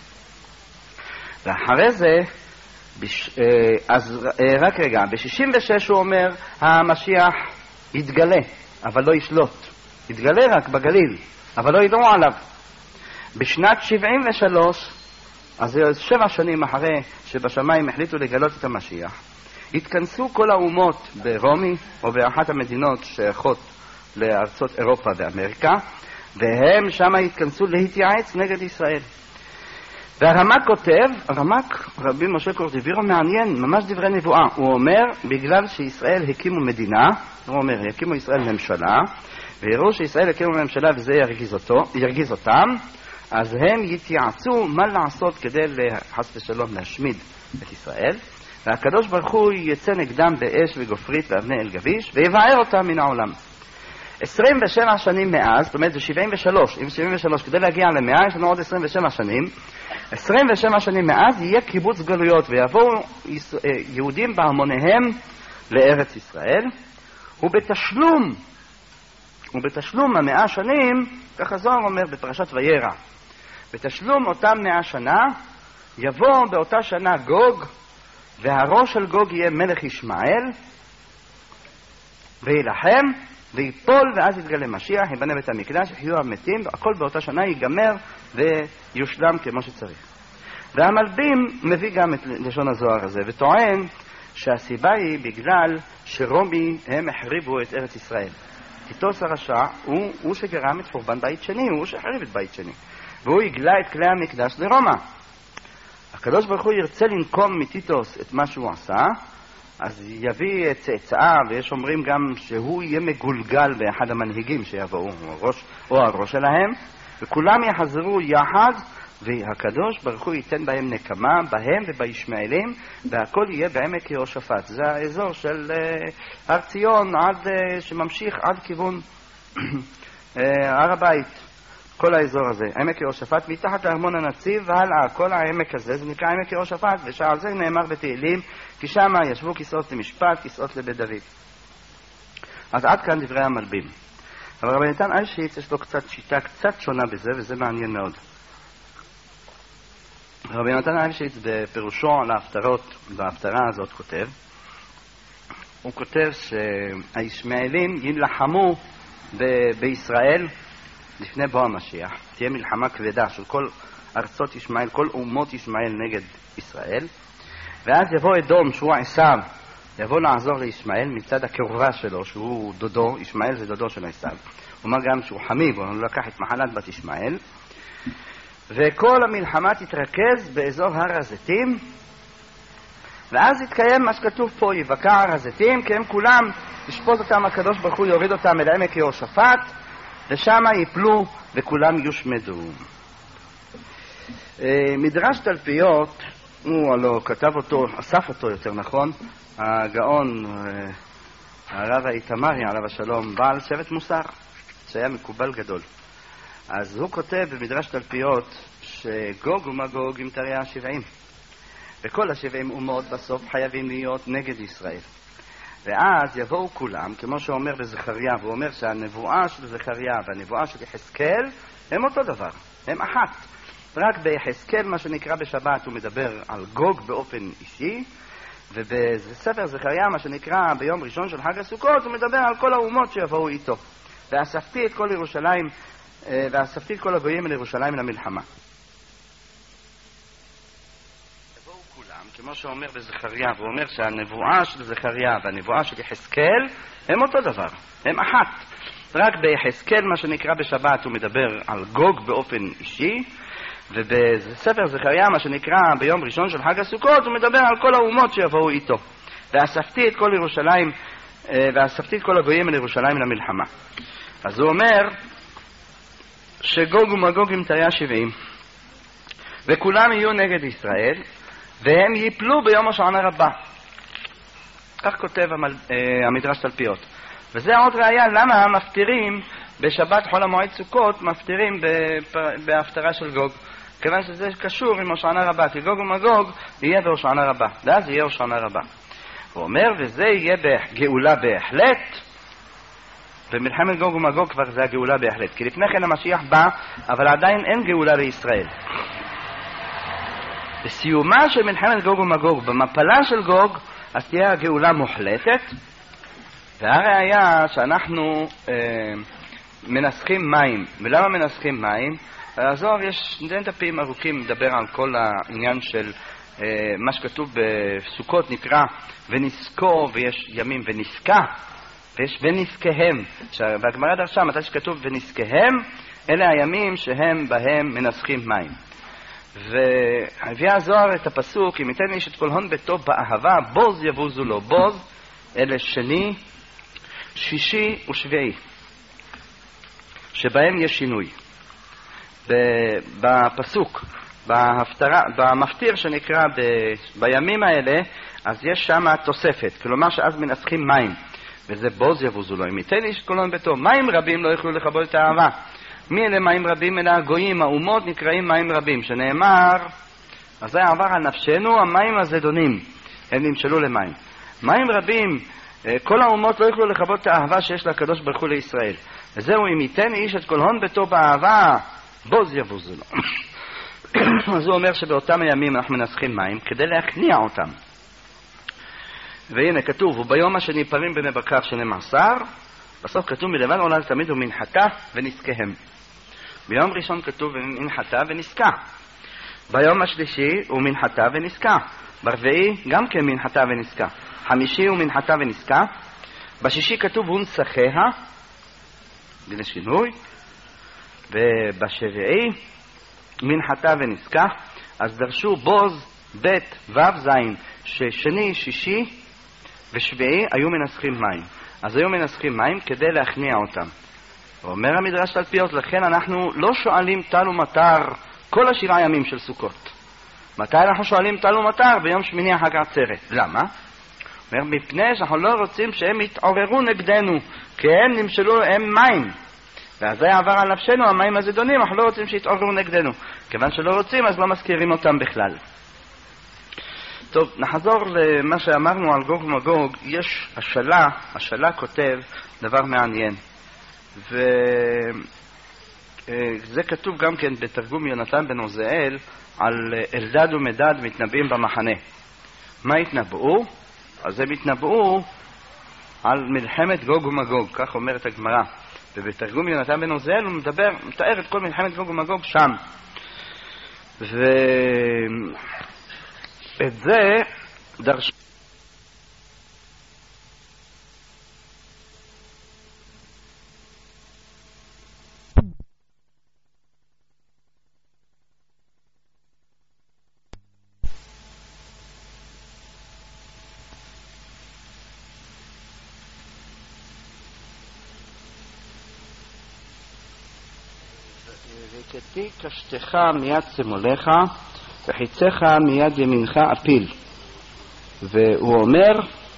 ואחרי זה, בש... אז רק רגע, ב-שישים ושש הוא אומר המשיח יתגלה אבל לא ישלוט, יתגלה רק בגליל אבל לא ידעו עליו. בשנת שבעים ושלוש, אז זה שבע שנים אחרי שבשמיים החליטו לגלות את המשיח, התכנסו כל האומות ברומי או באחת המדינות שייכות לארצות אירופה ואמריקה, והם שם התכנסו להתייעץ נגד ישראל. והרמ"ק כותב, הרמ"ק רבי משה קורטיבירו מעניין, ממש דברי נבואה. הוא אומר, בגלל שישראל הקימו מדינה, הוא אומר, הקימו ישראל ממשלה, והראו שישראל הקימו ממשלה וזה ירגיז, אותו, ירגיז אותם, אז הם יתייעצו מה לעשות כדי לחס ושלום להשמיד את ישראל, והקדוש ברוך הוא יצא נגדם באש וגופרית ואבני אל גביש ויבער אותם מן העולם. עשרים ושבע שנים מאז, זאת אומרת זה שבעים ושלוש, עם שבעים ושלוש כדי להגיע למאה יש לנו עוד עשרים ושבע שנים, עשרים ושבע שנים מאז יהיה קיבוץ גלויות ויבואו יהודים בהמוניהם לארץ ישראל, ובתשלום ובתשלום המאה שנים, ככה זוהר אומר בפרשת וירא, בתשלום אותם מאה שנה יבוא באותה שנה גוג, והראש של גוג יהיה מלך ישמעאל, וילחם ויפול, ואז יתגלה משיח, יבנה בית המקדש, יחיו המתים, והכל באותה שנה ייגמר ויושלם כמו שצריך. והמלבים מביא גם את לשון הזוהר הזה וטוען שהסיבה היא בגלל שרומי הם החריבו את ארץ ישראל. טיטוס הרשע הוא, הוא שגרם את חורבן בית שני, הוא שהחריב את בית שני, והוא יגלה את כלי המקדש לרומא. הקדוש ברוך הוא ירצה לנקום מטיטוס את מה שהוא עשה, אז יביא את צאצאה, ויש אומרים גם שהוא יהיה מגולגל באחד המנהיגים שיבואו, או הראש, או הראש שלהם, וכולם יחזרו יחד, והקדוש ברוך הוא ייתן בהם נקמה, בהם ובישמעאלים, והכל יהיה בעמק יהושפט. זה האזור של uh, הר ציון, עד, uh, שממשיך עד כיוון uh, הר הבית. כל האזור הזה, עמק יהושפט, מתחת לארמון הנציב והלאה, כל העמק הזה, זה נקרא עמק יהושפט, ושעל זה נאמר בתהילים, כי שם ישבו כיסאות למשפט, כיסאות לבית דוד. אז עד כאן דברי המלבים. אבל רבי נתן אייבשיץ יש לו קצת שיטה קצת שונה בזה, וזה מעניין מאוד. רבי נתן אייבשיץ בפירושו על ההפטרות, בהפטרה הזאת כותב, הוא כותב שהישמעאלים יילחמו ב- בישראל לפני בוא המשיח. תהיה מלחמה כבדה של כל ארצות ישמעאל, כל אומות ישמעאל נגד ישראל, ואז יבוא אדום שהוא עשיו, יבוא לעזור לישמעאל מצד הקרבה שלו, שהוא דודו, ישמעאל זה דודו של עשיו. הוא אומר גם שהוא חמיב, הוא לקח את מחלת בת ישמעאל, וכל המלחמה תתרכז באזור הר הזיתים, ואז יתקיים מה שכתוב פה, יבקע הר הזיתים, כי הם כולם, ישפוט אותם הקדוש ברוך הוא, יוריד אותם אל עמק יהושפט, ושם ייפלו וכולם יושמדו. מדרש תלפיות, הוא הלא כתב אותו, אסף אותו יותר נכון, הגאון הרב האיתמרי עליו השלום, בעל שבט מוסר, שהיה מקובל גדול. אז הוא כותב במדרש תלפיות שגוג ומגוג עם תריה השבעים, וכל השבעים אומות בסוף חייבים להיות נגד ישראל. ואז יבואו כולם, כמו שאומר בזכריה, והוא אומר שהנבואה של זכריה והנבואה של יחזקאל הם אותו דבר, הם אחת. רק ביחזקאל, מה שנקרא בשבת, הוא מדבר על גוג באופן אישי, ובספר זכריה, מה שנקרא ביום ראשון של חג הסוכות, הוא מדבר על כל האומות שיבואו איתו. ואספתי את כל ירושלים, ואספתי את כל הגויים אל ירושלים למלחמה. יבואו כולם, כמו שאומר בזכריה, והוא אומר שהנבואה של זכריה והנבואה של יחזקאל הם אותו דבר, הם אחת. רק ביחזקאל, מה שנקרא בשבת, הוא מדבר על גוג באופן אישי, ובספר זכריה, מה שנקרא ביום ראשון של חג הסוכות, הוא מדבר על כל האומות שיבואו איתו. ואספתי את כל ירושלים, ואספתי את כל הגויים אל ירושלים למלחמה. אז הוא אומר שגוג ומגוג עם תריה שבעים, וכולם יהיו נגד ישראל, והם ייפלו ביום השענה רבה. כך כותב המדרש תלפיות. וזה עוד ראיה למה מפטירים בשבת חול המועד סוכות, מפטירים בהפטרה של גוג. כיוון שזה קשור עם הושענא רבה, כי גוג ומגוג יהיה בהושענא רבה, ואז יהיה הושענא רבה. הוא אומר, וזה יהיה בגאולה בהחלט, במלחמת גוג ומגוג כבר זה הגאולה בהחלט, כי לפני כן המשיח בא, אבל עדיין אין גאולה לישראל. בסיומה של מלחמת גוג ומגוג, במפלה של גוג, אז תהיה הגאולה מוחלטת, והראיה שאנחנו אה, מנסחים מים. ולמה מנסחים מים? הזוהר יש שני דפים ארוכים מדבר על כל העניין של אה, מה שכתוב בסוכות נקרא ונזכור, ויש ימים ונזכה, ויש ונזכהם. והגמרא דרשה מתי שכתוב ונזכהם, אלה הימים שהם בהם מנסחים מים. והביא הזוהר את הפסוק, אם ייתן איש את כל הון ביתו באהבה, בוז יבוזו לו. בוז אלה שני, שישי ושביעי, שבהם יש שינוי. בפסוק, בהפטרה, במפטיר שנקרא ב, בימים האלה, אז יש שם תוספת, כלומר שאז מנסחים מים, וזה בוז יבוזו לו. אם ייתן איש את כל הון ביתו, מים רבים לא יוכלו לכבות את האהבה. מי אלה מים רבים? אלה הגויים, האומות נקראים מים רבים, שנאמר, אז זה עבר על נפשנו, המים הזדונים, הם נמשלו למים. מים רבים, כל האומות לא יוכלו לכבות את האהבה שיש לקדוש ברוך הוא לישראל. וזהו, אם ייתן איש את כל הון ביתו באהבה, בוז יבוזו לו. אז הוא אומר שבאותם הימים אנחנו מנסחים מים כדי להכניע אותם. והנה כתוב, וביום השני פרים בני בקר שנים עשר, בסוף כתוב מלבן עולה תמיד ומנחתה ונזכהם. ביום ראשון כתוב ומנחתה ונזכה. ביום השלישי הוא מנחתה ונזכה. ברביעי גם כן מנחתה ונזכה. חמישי הוא מנחתה ונזכה. בשישי כתוב ונצחיה, בלי שינוי. ובשביעי מנחתה ונזכה. אז דרשו בוז בית ו' זין, ששני, שישי ושביעי היו מנסחים מים. אז היו מנסחים מים כדי להכניע אותם. ואומר המדרש תלפיות, לכן אנחנו לא שואלים טל ומטר כל השבעה ימים של סוכות. מתי אנחנו שואלים טל ומטר? ביום שמיני החג העצרת. למה? אומר, מפני שאנחנו לא רוצים שהם יתעוררו נגדנו, כי הם נמשלו, הם מים. ואז זה עבר על נפשנו, המים הזדונים, אנחנו לא רוצים שיתעוררו נגדנו. כיוון שלא רוצים, אז לא מזכירים אותם בכלל. טוב, נחזור למה שאמרנו על גוג ומגוג. יש השאלה, השאלה כותב דבר מעניין. וזה כתוב גם כן בתרגום יונתן בן עוזיאל על אלדד ומדד מתנבאים במחנה. מה התנבאו? אז הם התנבאו על מלחמת גוג ומגוג, כך אומרת הגמרא. ובתרגום יונתן בן עוזיאל הוא מדבר, מתאר את כל מלחמת גוג ומגוג שם. ואת זה דרש... וכתי קשתך מיד שמאלך וחיציך מיד ימינך אפיל. והוא אומר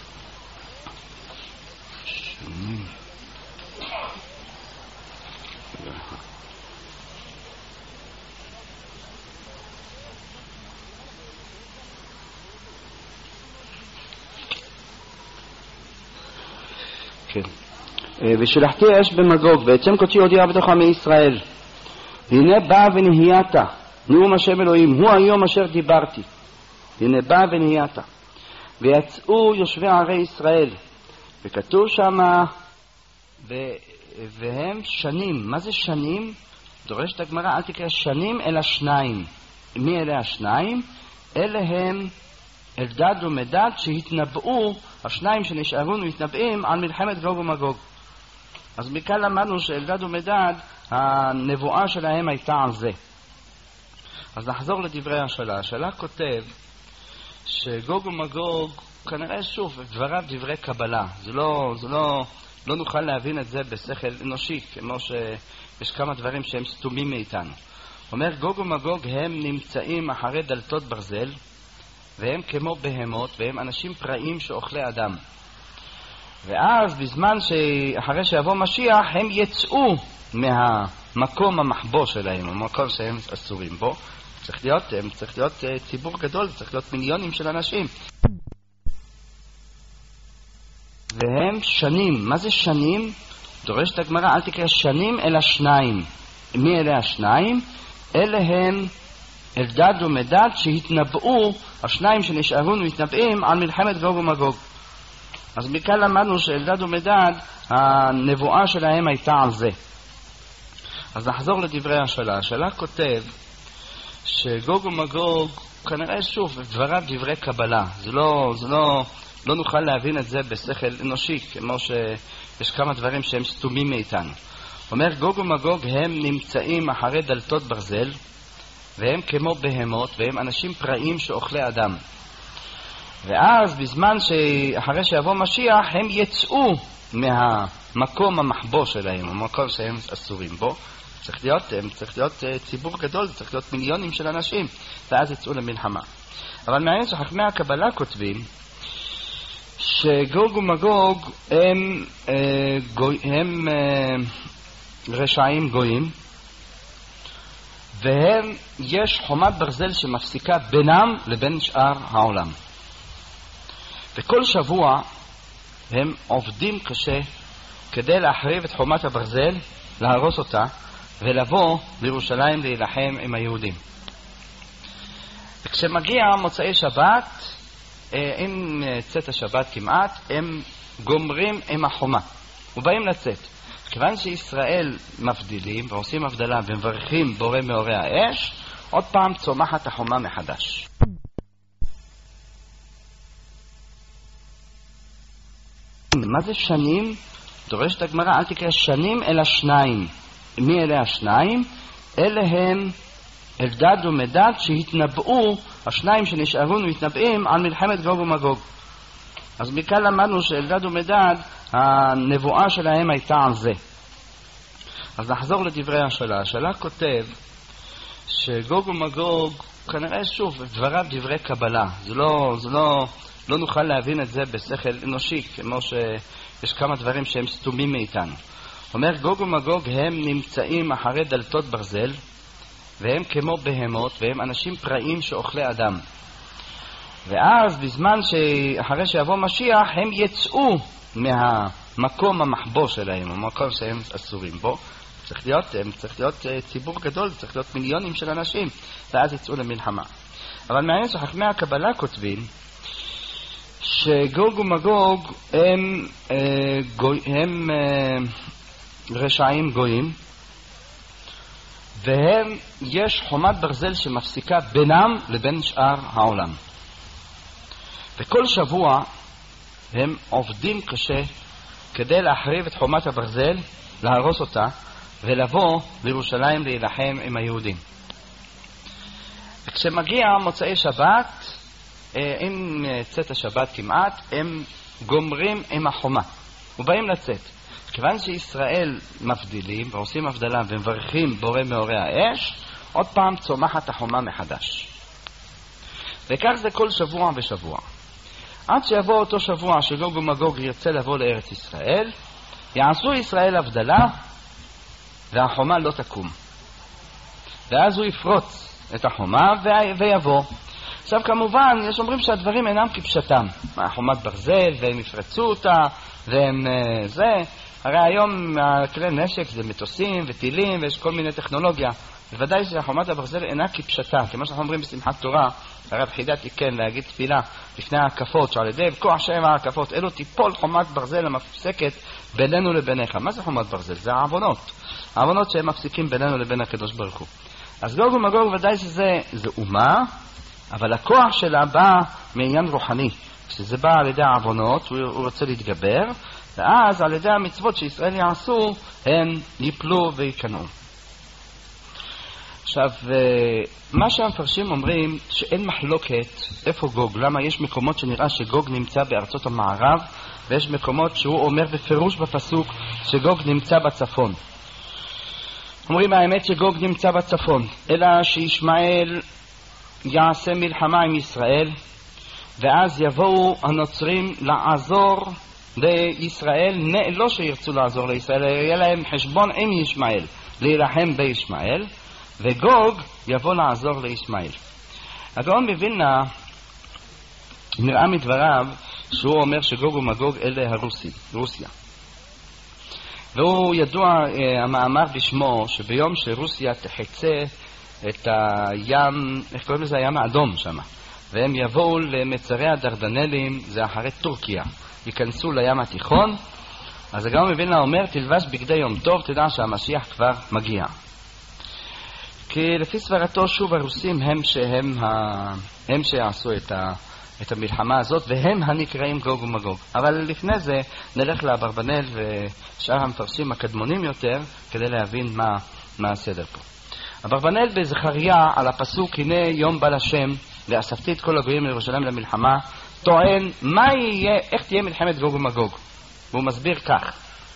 כן. ושלחתי אש במגוג ועצם קודשי הודיע בתוך עמי ישראל, הנה בא ונהיית נאום השם אלוהים, הוא היום אשר דיברתי. הנה בא ונהיית. ויצאו יושבי ערי ישראל, וכתוב שמה ו... והם שנים. מה זה שנים? דורשת הגמרא, אל תקרא שנים אלא שניים. מי אלה השניים? אלה הם אלדד ומדד שהתנבאו, השניים שנשארו מתנבאים על מלחמת גוג ומגוג. אז מכאן למדנו שאלדד ומדד הנבואה שלהם הייתה על זה. אז נחזור לדברי השאלה. השאלה כותב שגוג ומגוג כנראה שוב דבריו דברי קבלה. זה לא, זה לא, לא נוכל להבין את זה בשכל אנושי, כמו שיש כמה דברים שהם סתומים מאיתנו. אומר גוג ומגוג הם נמצאים אחרי דלתות ברזל, והם כמו בהמות, והם אנשים פראים שאוכלי אדם. ואז בזמן שאחרי שיבוא משיח הם יצאו מהמקום המחבוא שלהם, המקום שהם אסורים בו. צריך להיות, צריך להיות ציבור גדול, צריך להיות מיליונים של אנשים. והם שנים. מה זה שנים? דורשת הגמרא, אל תקרא שנים אלא שניים. מי אלה השניים? אלה הם אלדד ומדד שהתנבאו, השניים שנשארו מתנבאים על מלחמת גוג ומגוג. אז מכאן למדנו שאלדד ומדד הנבואה שלהם הייתה על זה. אז נחזור לדברי השאלה. השאלה כותב שגוג ומגוג כנראה שוב דבריו דברי קבלה. זה לא, זה לא, לא נוכל להבין את זה בשכל אנושי, כמו שיש כמה דברים שהם סתומים מאיתנו. אומר גוג ומגוג הם נמצאים אחרי דלתות ברזל, והם כמו בהמות, והם אנשים פראים שאוכלי אדם. ואז בזמן שאחרי שיבוא משיח הם יצאו מהמקום המחבוא שלהם, המקום שהם אסורים בו. צריך להיות, צריך להיות ציבור גדול, צריך להיות מיליונים של אנשים, ואז יצאו למלחמה. אבל מעניין שחכמי הקבלה כותבים שגוג ומגוג הם, הם רשעים גויים, והם יש חומת ברזל שמפסיקה בינם לבין שאר העולם. וכל שבוע הם עובדים קשה כדי להחריב את חומת הברזל, להרוס אותה, ולבוא לירושלים להילחם עם היהודים. וכשמגיע מוצאי שבת, עם צאת השבת כמעט, הם גומרים עם החומה ובאים לצאת. כיוון שישראל מבדילים ועושים הבדלה ומברכים בורא מאורי האש, עוד פעם צומחת החומה מחדש. מה זה שנים? דורשת הגמרא, אל תקרא שנים אלא שניים. מי אלה השניים? אלה הם אלדד ומדד שהתנבאו, השניים שנשארו מתנבאים על מלחמת גוג ומגוג. אז מכאן למדנו שאלדד ומדד הנבואה שלהם הייתה על זה. אז נחזור לדברי השאלה. השאלה כותב שגוג ומגוג כנראה שוב דבריו דברי קבלה. זה לא, זה לא, לא נוכל להבין את זה בשכל אנושי, כמו שיש כמה דברים שהם סתומים מאיתנו. אומר גוג ומגוג הם נמצאים אחרי דלתות ברזל, והם כמו בהמות, והם אנשים פראים שאוכלי אדם. ואז בזמן שאחרי שיבוא משיח הם יצאו מהמקום המחבוא שלהם, המקום שהם אסורים בו. צריך להיות, צריך להיות ציבור גדול, צריך להיות מיליונים של אנשים, ואז יצאו למלחמה. אבל מעניין שחכמי הקבלה כותבים שגוג ומגוג הם, אה, גוי, הם אה, רשעים גויים, והם, יש חומת ברזל שמפסיקה בינם לבין שאר העולם. וכל שבוע הם עובדים קשה כדי להחריב את חומת הברזל, להרוס אותה, ולבוא לירושלים להילחם עם היהודים. וכשמגיע מוצאי שבת, עם צאת השבת כמעט, הם גומרים עם החומה ובאים לצאת. כיוון שישראל מבדילים ועושים הבדלה ומברכים בורא מאורי האש, עוד פעם צומחת החומה מחדש. וכך זה כל שבוע ושבוע. עד שיבוא אותו שבוע שגוג ומגוג ירצה לבוא לארץ ישראל, יעשו ישראל הבדלה והחומה לא תקום. ואז הוא יפרוץ את החומה ויבוא. עכשיו כמובן יש אומרים שהדברים אינם כפשטם. חומת ברזל והם יפרצו אותה והם זה. הרי היום כלי נשק זה מטוסים וטילים ויש כל מיני טכנולוגיה. בוודאי שחומת הברזל אינה כפשטה. כמו שאנחנו אומרים בשמחת תורה, הרב חידה תיקן להגיד תפילה לפני ההקפות, שעל ידי כוח שם ההקפות אלו תיפול חומת ברזל המפסקת בינינו לביניך. מה זה חומת ברזל? זה העוונות. העוונות שהם מפסיקים בינינו לבין הקדוש ברוך הוא. אז גוג ומגוג ודאי שזה זה אומה, אבל הכוח שלה בא מעניין רוחני. כשזה בא על ידי העוונות, הוא, הוא רוצה להתגבר, ואז על ידי המצוות שישראל יעשו, הם ייפלו ויקנאו. עכשיו, מה שהמפרשים אומרים, שאין מחלוקת איפה גוג. למה? יש מקומות שנראה שגוג נמצא בארצות המערב, ויש מקומות שהוא אומר בפירוש בפסוק שגוג נמצא בצפון. אומרים האמת שגוג נמצא בצפון, אלא שישמעאל יעשה מלחמה עם ישראל, ואז יבואו הנוצרים לעזור לישראל, לא שירצו לעזור לישראל, יהיה להם חשבון עם ישמעאל, להילחם בישמעאל, וגוג יבוא לעזור לישמעאל. הגאון מווילנה נראה מדבריו שהוא אומר שגוג ומגוג אלה הרוסים, רוסיה. והוא ידוע, המאמר בשמו, שביום שרוסיה תחצה את הים, איך קוראים לזה? הים האדום שם, והם יבואו למצרי הדרדנלים, זה אחרי טורקיה, ייכנסו לים התיכון. אז הגאון מווילנה אומר, תלבש בגדי יום טוב, תדע שהמשיח כבר מגיע. כי לפי סברתו שוב הרוסים הם שהם ה... הם שיעשו את, ה... את המלחמה הזאת, והם הנקראים גוג ומגוג. אבל לפני זה נלך לאברבנאל ושאר המפרשים הקדמונים יותר, כדי להבין מה, מה הסדר פה. אברבנאל בזכריה על הפסוק, הנה יום בא לשם, ואספתי את כל הגויים לירושלים למלחמה, טוען מה יהיה, איך תהיה מלחמת גוג ומגוג. והוא מסביר כך.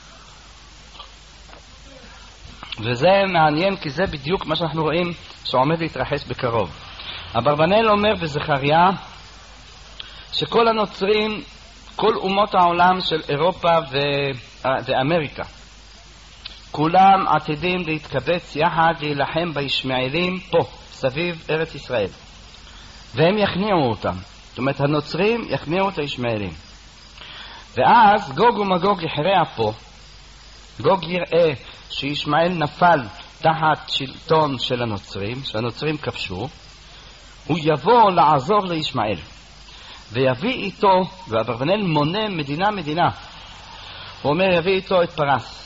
וזה מעניין כי זה בדיוק מה שאנחנו רואים שעומד להתרחש בקרוב. אברבנאל אומר בזכריה שכל הנוצרים, כל אומות העולם של אירופה ו... ואמריקה, כולם עתידים להתקבץ יחד להילחם בישמעאלים פה, סביב ארץ ישראל. והם יכניעו אותם. זאת אומרת, הנוצרים יכניעו את הישמעאלים. ואז גוג ומגוג יחרע פה. גוג יראה שישמעאל נפל תחת שלטון של הנוצרים, שהנוצרים כבשו, הוא יבוא לעזור לישמעאל. ויביא איתו, ואברבנאל מונה מדינה מדינה. הוא אומר, יביא איתו את פרס.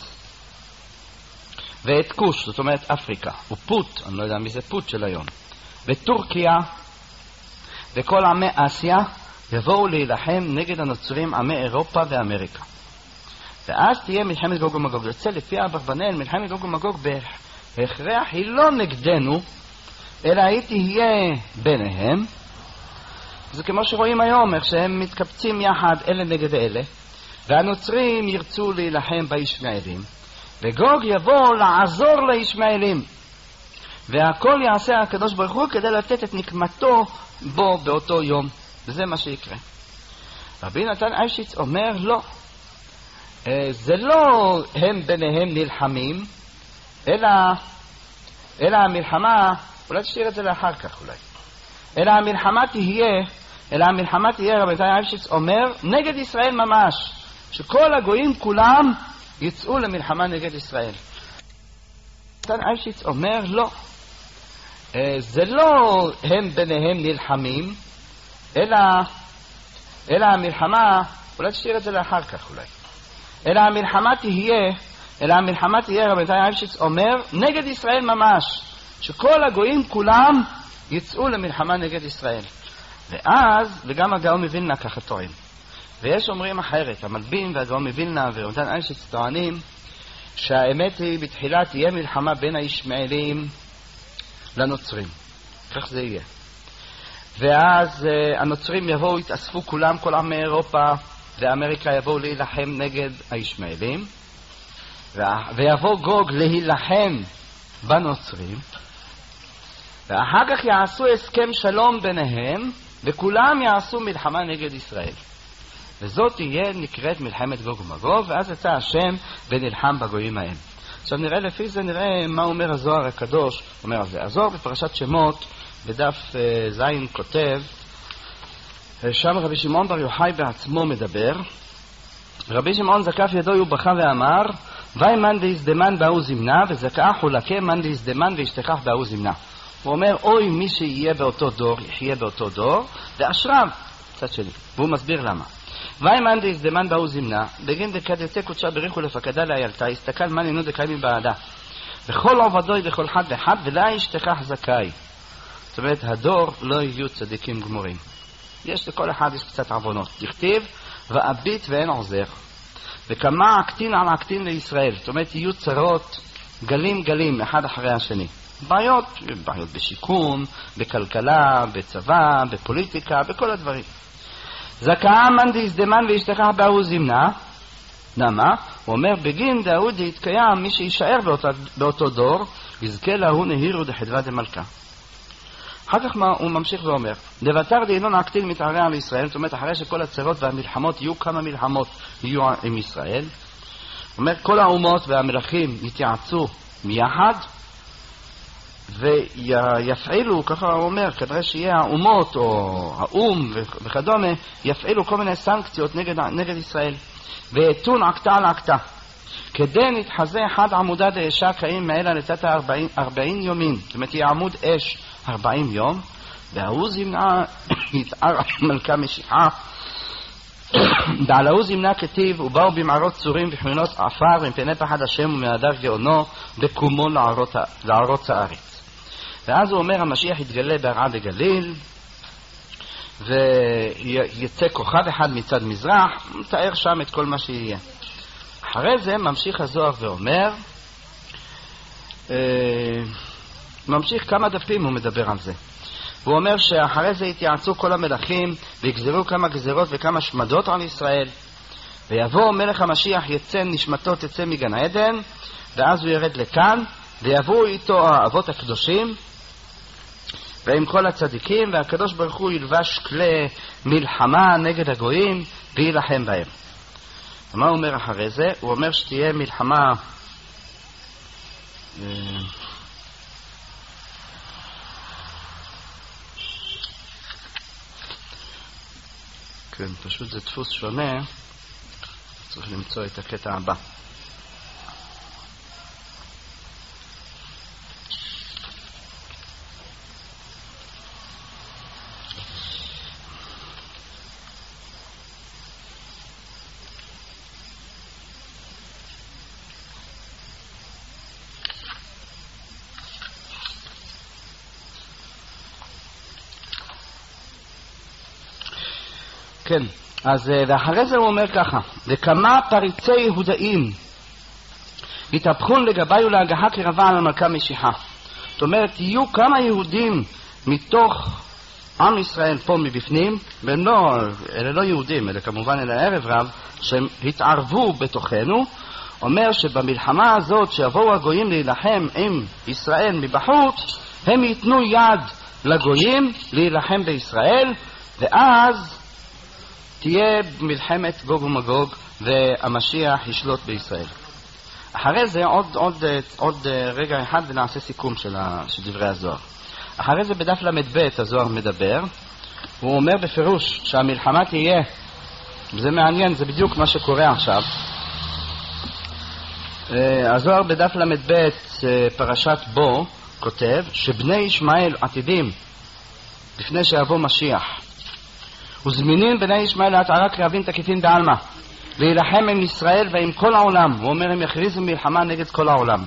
ואת כוש, זאת אומרת אפריקה, ופוט, אני לא יודע מי זה פוט של היום, וטורקיה, וכל עמי אסיה, יבואו להילחם נגד הנוצרים עמי אירופה ואמריקה. ואז תהיה מלחמת גוג ומגוג. יוצא לפי אברבנאל, מלחמת גוג ומגוג בהכרח היא לא נגדנו, אלא היא תהיה ביניהם. זה כמו שרואים היום, איך שהם מתקבצים יחד אלה נגד אלה, והנוצרים ירצו להילחם בישמעאלים, וגוג יבוא לעזור לישמעאלים, והכל יעשה הקדוש ברוך הוא כדי לתת את נקמתו בו באותו יום. וזה מה שיקרה. רבי נתן אייבשיץ אומר לא, זה לא הם ביניהם נלחמים, אלא אלא המלחמה, אולי תשאיר את זה לאחר כך אולי, אלא המלחמה תהיה אלא המלחמה תהיה, רבי נתן אייבשיץ אומר, נגד ישראל ממש, שכל הגויים כולם יצאו למלחמה נגד ישראל. נתן אייבשיץ אומר לא, זה לא הם ביניהם נלחמים, אלא אלא המלחמה, אולי תשאיר את זה לאחר כך אולי. אלא המלחמה תהיה, אלא המלחמה תהיה, רבי נתניה אייבשיץ אומר, נגד ישראל ממש. שכל הגויים כולם יצאו למלחמה נגד ישראל. ואז, וגם הגאון מווילנה ככה טוען. ויש אומרים אחרת, המלבים והגאון מווילנה ורבי נתניה אייבשיץ טוענים, שהאמת היא בתחילה תהיה מלחמה בין הישמעאלים לנוצרים. כך זה יהיה. ואז uh, הנוצרים יבואו, יתאספו כולם, כל עמי אירופה ואמריקה יבואו להילחם נגד הישמעאלים, ויבוא גוג להילחם בנוצרים, ואחר כך יעשו הסכם שלום ביניהם, וכולם יעשו מלחמה נגד ישראל. וזאת תהיה נקראת מלחמת גוג ומגוג, ואז יצא השם ונלחם בגויים ההם. עכשיו נראה לפי זה, נראה מה אומר הזוהר הקדוש, אומר על זה. הזוהר בפרשת שמות, בדף uh, זין כותב, שם רבי שמעון בר יוחאי בעצמו מדבר, רבי שמעון זקף ידו ובכה ואמר, ואי מאן דהזדמן באו זמנה, וזקעה חולקה מאן דהזדמן וישתכח באו זמנה. הוא אומר, אוי מי שיהיה באותו דור, יחיה באותו דור, ואשריו, צד שלי. והוא מסביר למה. ואי מאן דהזדמן באו זמנה, בגין דקדתי קודשה בריחו לפקדה לאיילתה, הסתכל מה נינו דקיימים בעדה. בכל עובדוי בכל חד וחד, ולא ישתכח זכאי. זאת אומרת, הדור לא יהיו צדיקים גמורים. יש לכל אחד יש קצת עוונות. תכתיב, ואביט ואין עוזר. וכמה עקטין על עקטין לישראל. זאת אומרת, יהיו צרות, גלים גלים, אחד אחרי השני. בעיות, בעיות בשיקום, בכלכלה, בצבא, בפוליטיקה, בכל הדברים. זכאה מאן דהזדמן וישתכח באו זמנה. למה? הוא אומר, בגין דאוד יתקיים מי שישאר באותו, באותו דור, יזכה להוא נהירו דחדווה דמלכה. אחר כך הוא ממשיך ואומר, דבתר דהינון עקטין מתערע על ישראל, זאת אומרת, אחרי שכל הצרות והמלחמות, יהיו כמה מלחמות, יהיו עם ישראל. זאת אומרת, כל האומות והמלכים יתייעצו מיחד, ויפעילו, ככה הוא אומר, כדרי שיהיה האומות, או האום וכדומה, יפעילו כל מיני סנקציות נגד, נגד ישראל. ויתון עקתה על עקתה. כדי נתחזה אחד עמודה דאשה קיים מעלה לצאת ארבעים יומים. זאת אומרת, יהיה עמוד אש ארבעים יום, והוא זמנה יתער מלכה משיחה. דעל ההוא זמנה כתיב, ובאו במערות צורים וחמינות עפר, מפני פחד השם ומהדר גאונו, בקומו לערות, לערות הארץ. ואז הוא אומר, המשיח יתגלה בהרעה בגליל, ויצא כוכב אחד מצד מזרח, מתאר שם את כל מה שיהיה. אחרי זה ממשיך הזוהר ואומר, ממשיך כמה דפים הוא מדבר על זה. הוא אומר שאחרי זה יתייעצו כל המלכים ויגזרו כמה גזרות וכמה שמדות על ישראל, ויבוא מלך המשיח, יצא נשמתו תצא מגן עדן, ואז הוא ירד לכאן, ויבואו איתו האבות הקדושים ועם כל הצדיקים, והקדוש ברוך הוא ילבש כלי מלחמה נגד הגויים וילחם בהם. ומה הוא אומר אחרי זה? הוא אומר שתהיה מלחמה כן, פשוט זה דפוס שונה, צריך למצוא את הקטע הבא. כן, אז ואחרי זה הוא אומר ככה, וכמה פריצי יהודאים התהפכון לגבי ולהגחה קרבה על המלכה משיחה. זאת אומרת, יהיו כמה יהודים מתוך עם ישראל פה מבפנים, ולא, אלה לא יהודים, אלה כמובן אלה ערב רב, שהם התערבו בתוכנו. אומר שבמלחמה הזאת שיבואו הגויים להילחם עם ישראל מבחוץ, הם ייתנו יד לגויים להילחם בישראל, ואז תהיה מלחמת גוג ומגוג והמשיח ישלוט בישראל. אחרי זה עוד, עוד, עוד רגע אחד ונעשה סיכום של, ה, של דברי הזוהר. אחרי זה בדף למד ב' הזוהר מדבר, הוא אומר בפירוש שהמלחמה תהיה, וזה מעניין, זה בדיוק מה שקורה עכשיו. הזוהר בדף למד ב' פרשת בו כותב שבני ישמעאל עתידים לפני שיבוא משיח, וזמינים בני ישמעאל להתערת קרבים תקיפים בעלמא, להילחם עם ישראל ועם כל העולם. הוא אומר, הם יכריזו מלחמה נגד כל העולם.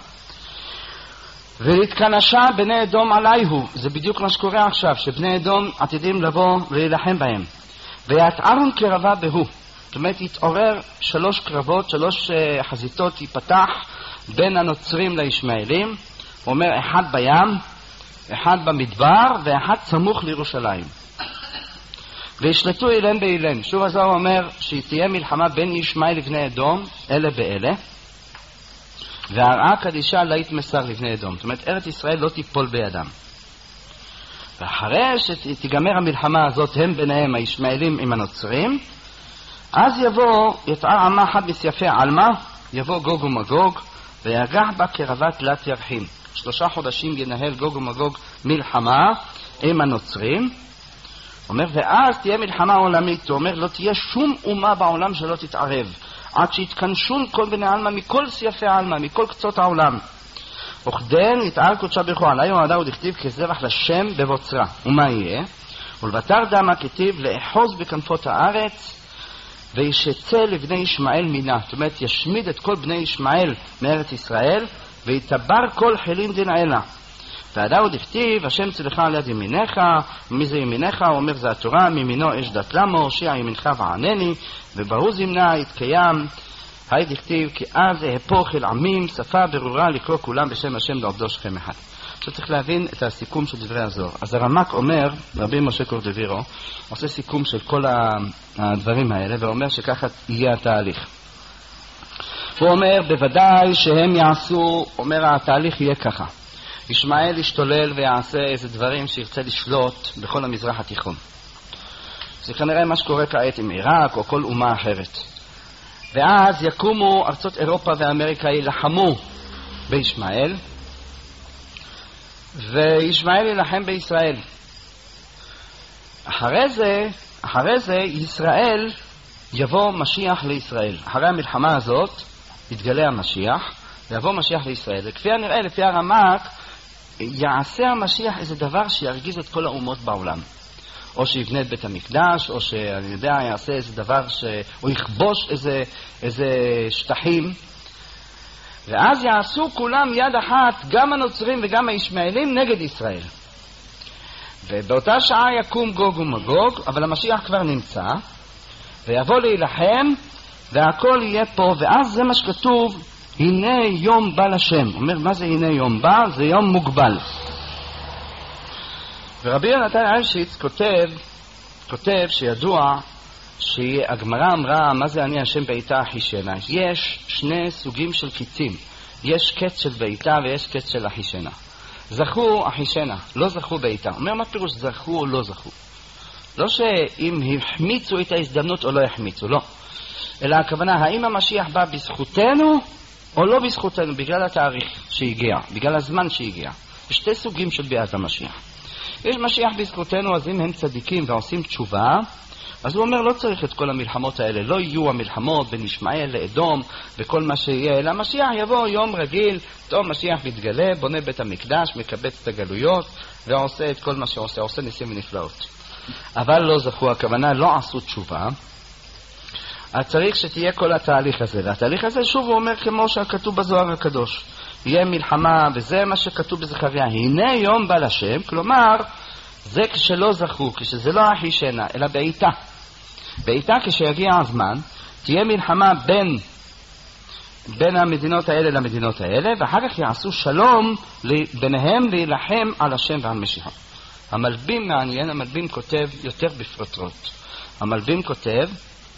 ולהתכנשה בני אדום עליהו, זה בדיוק מה שקורה עכשיו, שבני אדום עתידים לבוא ולהילחם בהם. ויתערון קרבה בהו, זאת אומרת, יתעורר שלוש קרבות, שלוש uh, חזיתות ייפתח בין הנוצרים לישמעאלים. הוא אומר, אחד בים, אחד במדבר, ואחד סמוך לירושלים. וישלטו אילן באילן. שוב הזוהר אומר שתהיה מלחמה בין ישמעאל לבני אדום, אלה באלה, והרעה קדישה לא יתמסר לבני אדום. זאת אומרת, ארץ ישראל לא תיפול בידם. ואחרי שתיגמר המלחמה הזאת, הם ביניהם הישמעאלים עם הנוצרים, אז יבוא, יתער עמה אחד מסייפי עלמא, יבוא גוג ומגוג, ויגח בה קרבת תלת ירחים. שלושה חודשים ינהל גוג ומגוג מלחמה עם הנוצרים. אומר, ואז תהיה מלחמה עולמית. הוא אומר, לא תהיה שום אומה בעולם שלא תתערב, עד שיתכנסון כל בני עלמא מכל סייפי עלמא, מכל קצות העולם. וכדן יתער קודשה ברכו עלי ועדה ודכתיב כזבח לשם בבוצרה. ומה יהיה? ולבטר דמה כתיב לאחוז בכנפות הארץ וישצא לבני ישמעאל מינה. זאת אומרת, ישמיד את כל בני ישמעאל מארץ ישראל ויתבר כל חילין דנעלה. ועדה ודכתיב השם צלחה על יד ימינך. מי זה ימינך? הוא אומר, זה התורה, מימינו אש דת למו, הושיע ימינך וענני, וברור זמנה יתקיים. היי דכתיב כי אז אהפוך אל עמים, שפה ברורה לקרוא כולם בשם השם לעובדו שכם אחד. עכשיו צריך להבין את הסיכום של דברי הזוהר. אז הרמ"ק אומר, רבי משה קורדווירו, עושה סיכום של כל הדברים האלה, ואומר שככה יהיה התהליך. הוא אומר, בוודאי שהם יעשו, אומר התהליך יהיה ככה. ישמעאל ישתולל ויעשה איזה דברים שירצה לשלוט בכל המזרח התיכון. זה כנראה מה שקורה כעת עם עיראק או כל אומה אחרת. ואז יקומו ארצות אירופה ואמריקה ילחמו בישמעאל, וישמעאל ילחם בישראל. אחרי זה, אחרי זה ישראל יבוא משיח לישראל. אחרי המלחמה הזאת יתגלה המשיח, ויבוא משיח לישראל. וכפי הנראה, לפי הרמ"ק, יעשה המשיח איזה דבר שירגיז את כל האומות בעולם. או שיבנה את בית המקדש, או שאני יודע, יעשה איזה דבר ש... או יכבוש איזה, איזה שטחים. ואז יעשו כולם יד אחת, גם הנוצרים וגם הישמעאלים, נגד ישראל. ובאותה שעה יקום גוג ומגוג, אבל המשיח כבר נמצא, ויבוא להילחם, והכל יהיה פה, ואז זה מה שכתוב, הנה יום בא לשם. אומר, מה זה הנה יום בא? זה יום מוגבל. ורבי יונתן אלשיץ כותב, כותב שידוע שהגמרא אמרה, מה זה אני השם בעיתה אחישנה? יש שני סוגים של קיצים. יש קץ של בעיתה ויש קץ של אחישנה. זכו אחישנה, לא זכו בעיתה. אומר, מה פירוש זכו או לא זכו? לא שאם החמיצו את ההזדמנות או לא החמיצו, לא. אלא הכוונה, האם המשיח בא בזכותנו או לא בזכותנו, בגלל התאריך שהגיע, בגלל הזמן שהגיע. יש שתי סוגים של ביאת המשיח. יש משיח בזכותנו, אז אם הם צדיקים ועושים תשובה, אז הוא אומר, לא צריך את כל המלחמות האלה, לא יהיו המלחמות בין ישמעאל לאדום וכל מה שיהיה, אלא משיח יבוא יום רגיל, טוב, משיח מתגלה, בונה בית המקדש, מקבץ את הגלויות, ועושה את כל מה שעושה, עושה ניסים ונפלאות. אבל לא זכו, הכוונה, לא עשו תשובה, אז צריך שתהיה כל התהליך הזה, והתהליך הזה שוב הוא אומר כמו שכתוב בזוהר הקדוש, יהיה מלחמה, וזה מה שכתוב בזכריה, הנה יום בא לשם, כלומר, זה כשלא זכו, כשזה לא אחישנה, אלא בעיתה. בעיתה כשיגיע הזמן, תהיה מלחמה בין, בין המדינות האלה למדינות האלה, ואחר כך יעשו שלום ביניהם להילחם על השם ועל משיחו. המלבים מעניין, המלבים כותב יותר בפרוטרוט. המלבים כותב,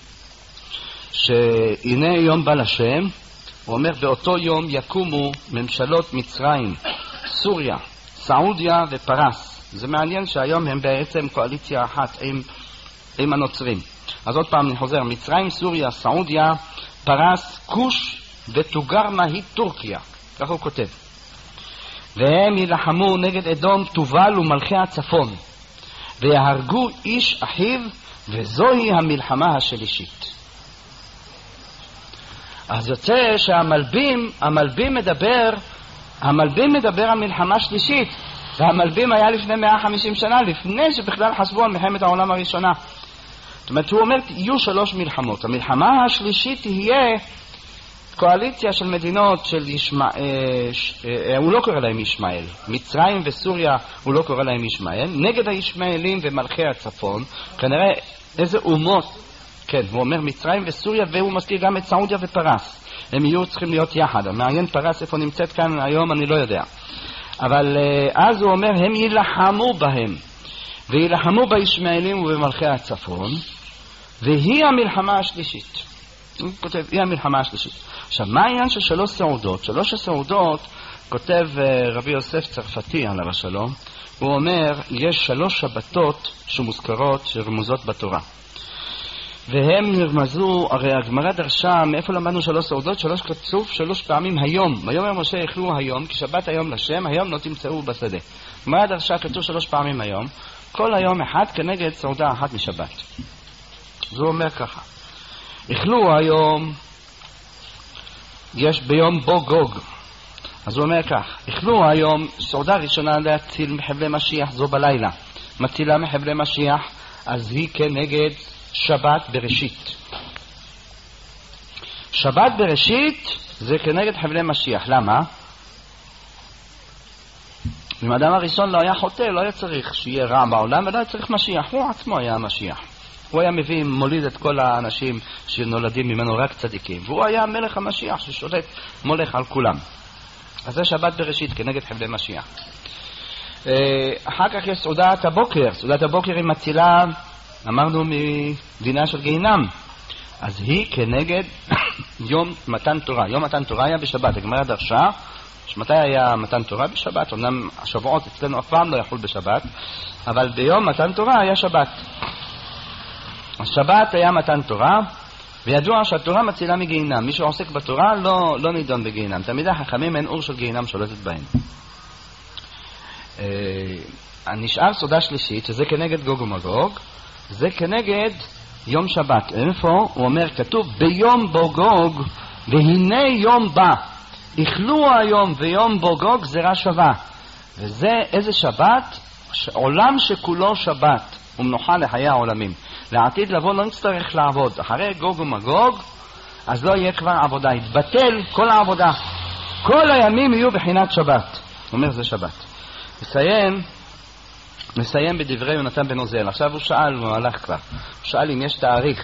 שהנה יום בא לשם, הוא אומר, באותו יום יקומו ממשלות מצרים, סוריה, סעודיה ופרס. זה מעניין שהיום הם בעצם קואליציה אחת עם, עם הנוצרים. אז עוד פעם אני חוזר, מצרים, סוריה, סעודיה, פרס, כוש ותוגר מהי טורקיה. כך הוא כותב. והם ילחמו נגד אדום, תובל ומלכי הצפון, ויהרגו איש אחיו, וזוהי המלחמה השלישית. אז יוצא שהמלבים, המלבים מדבר, המלבים מדבר על מלחמה שלישית, והמלבים היה לפני מאה וחמישים שנה, לפני שבכלל חשבו על מלחמת העולם הראשונה. זאת אומרת, הוא אומר, יהיו שלוש מלחמות. המלחמה השלישית תהיה קואליציה של מדינות של ישמעאל, הוא לא קורא להם ישמעאל, מצרים וסוריה הוא לא קורא להם ישמעאל, נגד הישמעאלים ומלכי הצפון, כנראה איזה אומות, כן, הוא אומר מצרים וסוריה, והוא מזכיר גם את סעודיה ופרס, הם יהיו צריכים להיות יחד. מעניין פרס איפה נמצאת כאן היום, אני לא יודע, אבל אז הוא אומר, הם ילחמו בהם, וילחמו בישמעאלים ובמלכי הצפון, והיא המלחמה השלישית. הוא כותב, היא המלחמה השלישית. עכשיו, מה העניין של שלוש סעודות? שלוש הסעודות, כותב רבי יוסף צרפתי עליו השלום, הוא אומר, יש שלוש שבתות שמוזכרות, שרמוזות בתורה. והם נרמזו, הרי הגמרא דרשה, מאיפה למדנו שלוש סעודות? שלוש כתוב, שלוש פעמים היום. ויאמר משה יאכלו היום, כי שבת היום לשם, היום לא תמצאו בשדה. הגמרא דרשה כתוב שלוש פעמים היום, כל היום אחד כנגד סעודה אחת משבת. אז הוא אומר ככה, יאכלו היום, יש ביום בו גוג. אז הוא אומר כך, יאכלו היום, סעודה ראשונה להציל מחבלי משיח, זו בלילה. מצילה מחבלי משיח, אז היא כנגד שבת בראשית. שבת בראשית זה כנגד חבלי משיח. למה? אם האדם הראשון לא היה חוטא, לא היה צריך שיהיה רע בעולם, ולא היה צריך משיח. הוא עצמו היה המשיח. הוא היה מביא, מוליד את כל האנשים שנולדים ממנו רק צדיקים. והוא היה מלך המשיח ששולט מולך על כולם. אז זה שבת בראשית כנגד חבלי משיח. אחר כך יש סעודת הבוקר. סעודת הבוקר היא מצילה, אמרנו, מדינה של גיהינם. אז היא כנגד יום מתן תורה. יום מתן תורה היה בשבת. הגמרא דרשה, שמתי היה מתן תורה? בשבת. אמנם השבועות אצלנו אף פעם לא יחול בשבת, אבל ביום מתן תורה היה שבת. השבת היה מתן תורה, וידוע שהתורה מצילה מגיהינם. מי שעוסק בתורה לא, לא נידון בגיהינם. תלמידי החכמים אין אור של גיהינם שולטת בהם. הנשאר סעודה שלישית, שזה כנגד גוג ומגוג, זה כנגד יום שבת. איפה? הוא אומר, כתוב ביום בו גוג, והנה יום בא. יאכלו היום ויום בו גוג זרע שווה. וזה איזה שבת? עולם שכולו שבת, ומנוחה לחיי העולמים. לעתיד לבוא לא נצטרך לעבוד. אחרי גוג ומגוג, אז לא יהיה כבר עבודה. יתבטל כל העבודה. כל הימים יהיו בחינת שבת. הוא אומר, זה שבת. מסיים, מסיים בדברי יונתן בן עוזיאל. עכשיו הוא שאל, הוא הלך כבר. הוא שאל אם יש תאריך.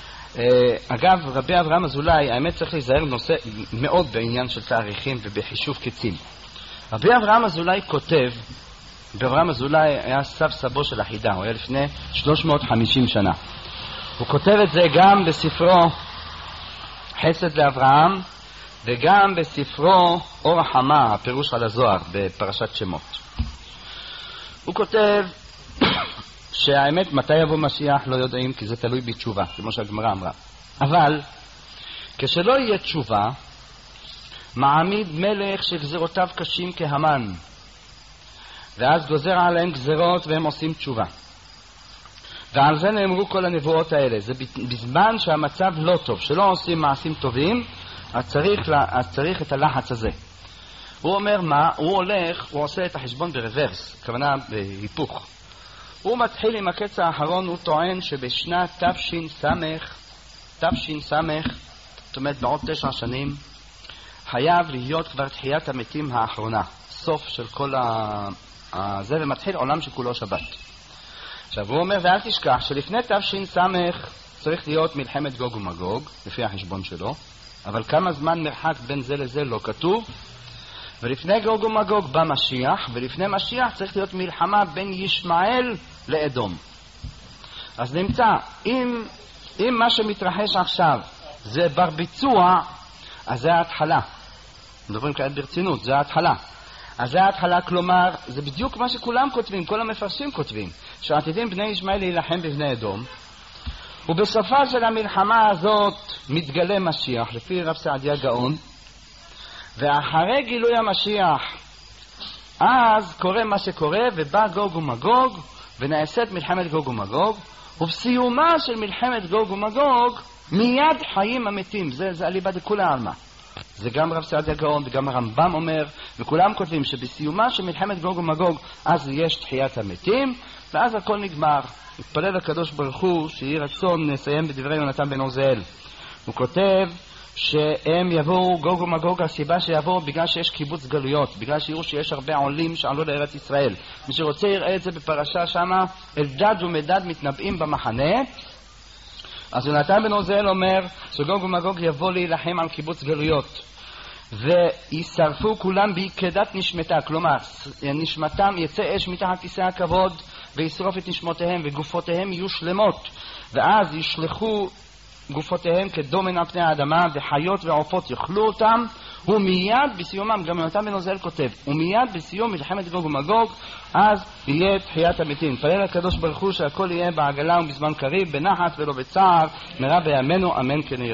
אגב, רבי אברהם אזולאי, האמת צריך להיזהר נושא מאוד בעניין של תאריכים ובחישוב קצים. רבי אברהם אזולאי כותב, אברהם אזולאי היה סב סבו של החידה, הוא היה לפני שלוש מאות וחמישים שנה. הוא כותב את זה גם בספרו חסד לאברהם, וגם בספרו אור החמה, הפירוש על הזוהר בפרשת שמות. הוא כותב שהאמת מתי יבוא משיח לא יודעים, כי זה תלוי בתשובה, כמו שהגמרא אמרה. אבל כשלא יהיה תשובה, מעמיד מלך שגזרותיו קשים כהמן, ואז גוזר עליהם גזרות והם עושים תשובה. ועל זה נאמרו כל הנבואות האלה. זה בזמן שהמצב לא טוב, שלא עושים מעשים טובים, אז צריך, אז צריך את הלחץ הזה. הוא אומר מה? הוא הולך, הוא עושה את החשבון ברוורס, כוונה בהיפוך. הוא מתחיל עם הקץ האחרון, הוא טוען שבשנת תש"ס, תש"ס, זאת אומרת בעוד תשע שנים, חייב להיות כבר תחיית המתים האחרונה, סוף של כל ה... זה, ומתחיל עולם שכולו שבת. עכשיו הוא אומר, ואל תשכח שלפני תש"ס צריך להיות מלחמת גוג ומגוג, לפי החשבון שלו, אבל כמה זמן מרחק בין זה לזה לא כתוב, ולפני גוג ומגוג בא משיח, ולפני משיח צריך להיות מלחמה בין ישמעאל לאדום. אז נמצא, אם, אם מה שמתרחש עכשיו זה בר ביצוע, אז זה ההתחלה. מדברים כעת ברצינות, זה ההתחלה. אז זה ההתחלה, כלומר, זה בדיוק מה שכולם כותבים, כל המפרשים כותבים, שעתידים בני ישמעאל להילחם בבני אדום, ובסופה של המלחמה הזאת מתגלה משיח, לפי רב סעדיה גאון, ואחרי גילוי המשיח, אז קורה מה שקורה, ובא גוג ומגוג, ונעשית מלחמת גוג ומגוג, ובסיומה של מלחמת גוג ומגוג, מיד חיים המתים. זה, זה אליבא דכולי עלמא. זה גם רב סעדיה גאון וגם הרמב"ם אומר, וכולם כותבים שבסיומה של מלחמת גוג ומגוג אז יש תחיית המתים, ואז הכל נגמר. מתפלל הקדוש ברוך הוא שיהי רצון נסיים בדברי יונתן בן עוזיאל. הוא כותב שהם יבואו, גוג ומגוג, הסיבה שיבואו בגלל שיש קיבוץ גלויות, בגלל שיראו שיש הרבה עולים שעלו לארץ ישראל. מי שרוצה יראה את זה בפרשה שמה, אלדד ומדד מתנבאים במחנה. אז יונתן בן עוזיאל אומר שגוג ומגוג יבוא להילחם על קיבוץ גלויות וישרפו כולם בעקדת נשמתה, כלומר נשמתם יצא אש מתחת כיסא הכבוד וישרוף את נשמותיהם וגופותיהם יהיו שלמות, ואז ישלחו גופותיהם כדומן על פני האדמה וחיות ועופות יאכלו אותם. ומיד בסיומם, גם יונתן בן עוזיאל כותב, ומיד בסיום מלחמת גוג ומגוג אז יהיה תחיית המתים. פלל הקדוש ברוך הוא שהכל יהיה בעגלה ובזמן קריב, בנחת ולא בצער, מהרה בימינו אמן כן יהיה.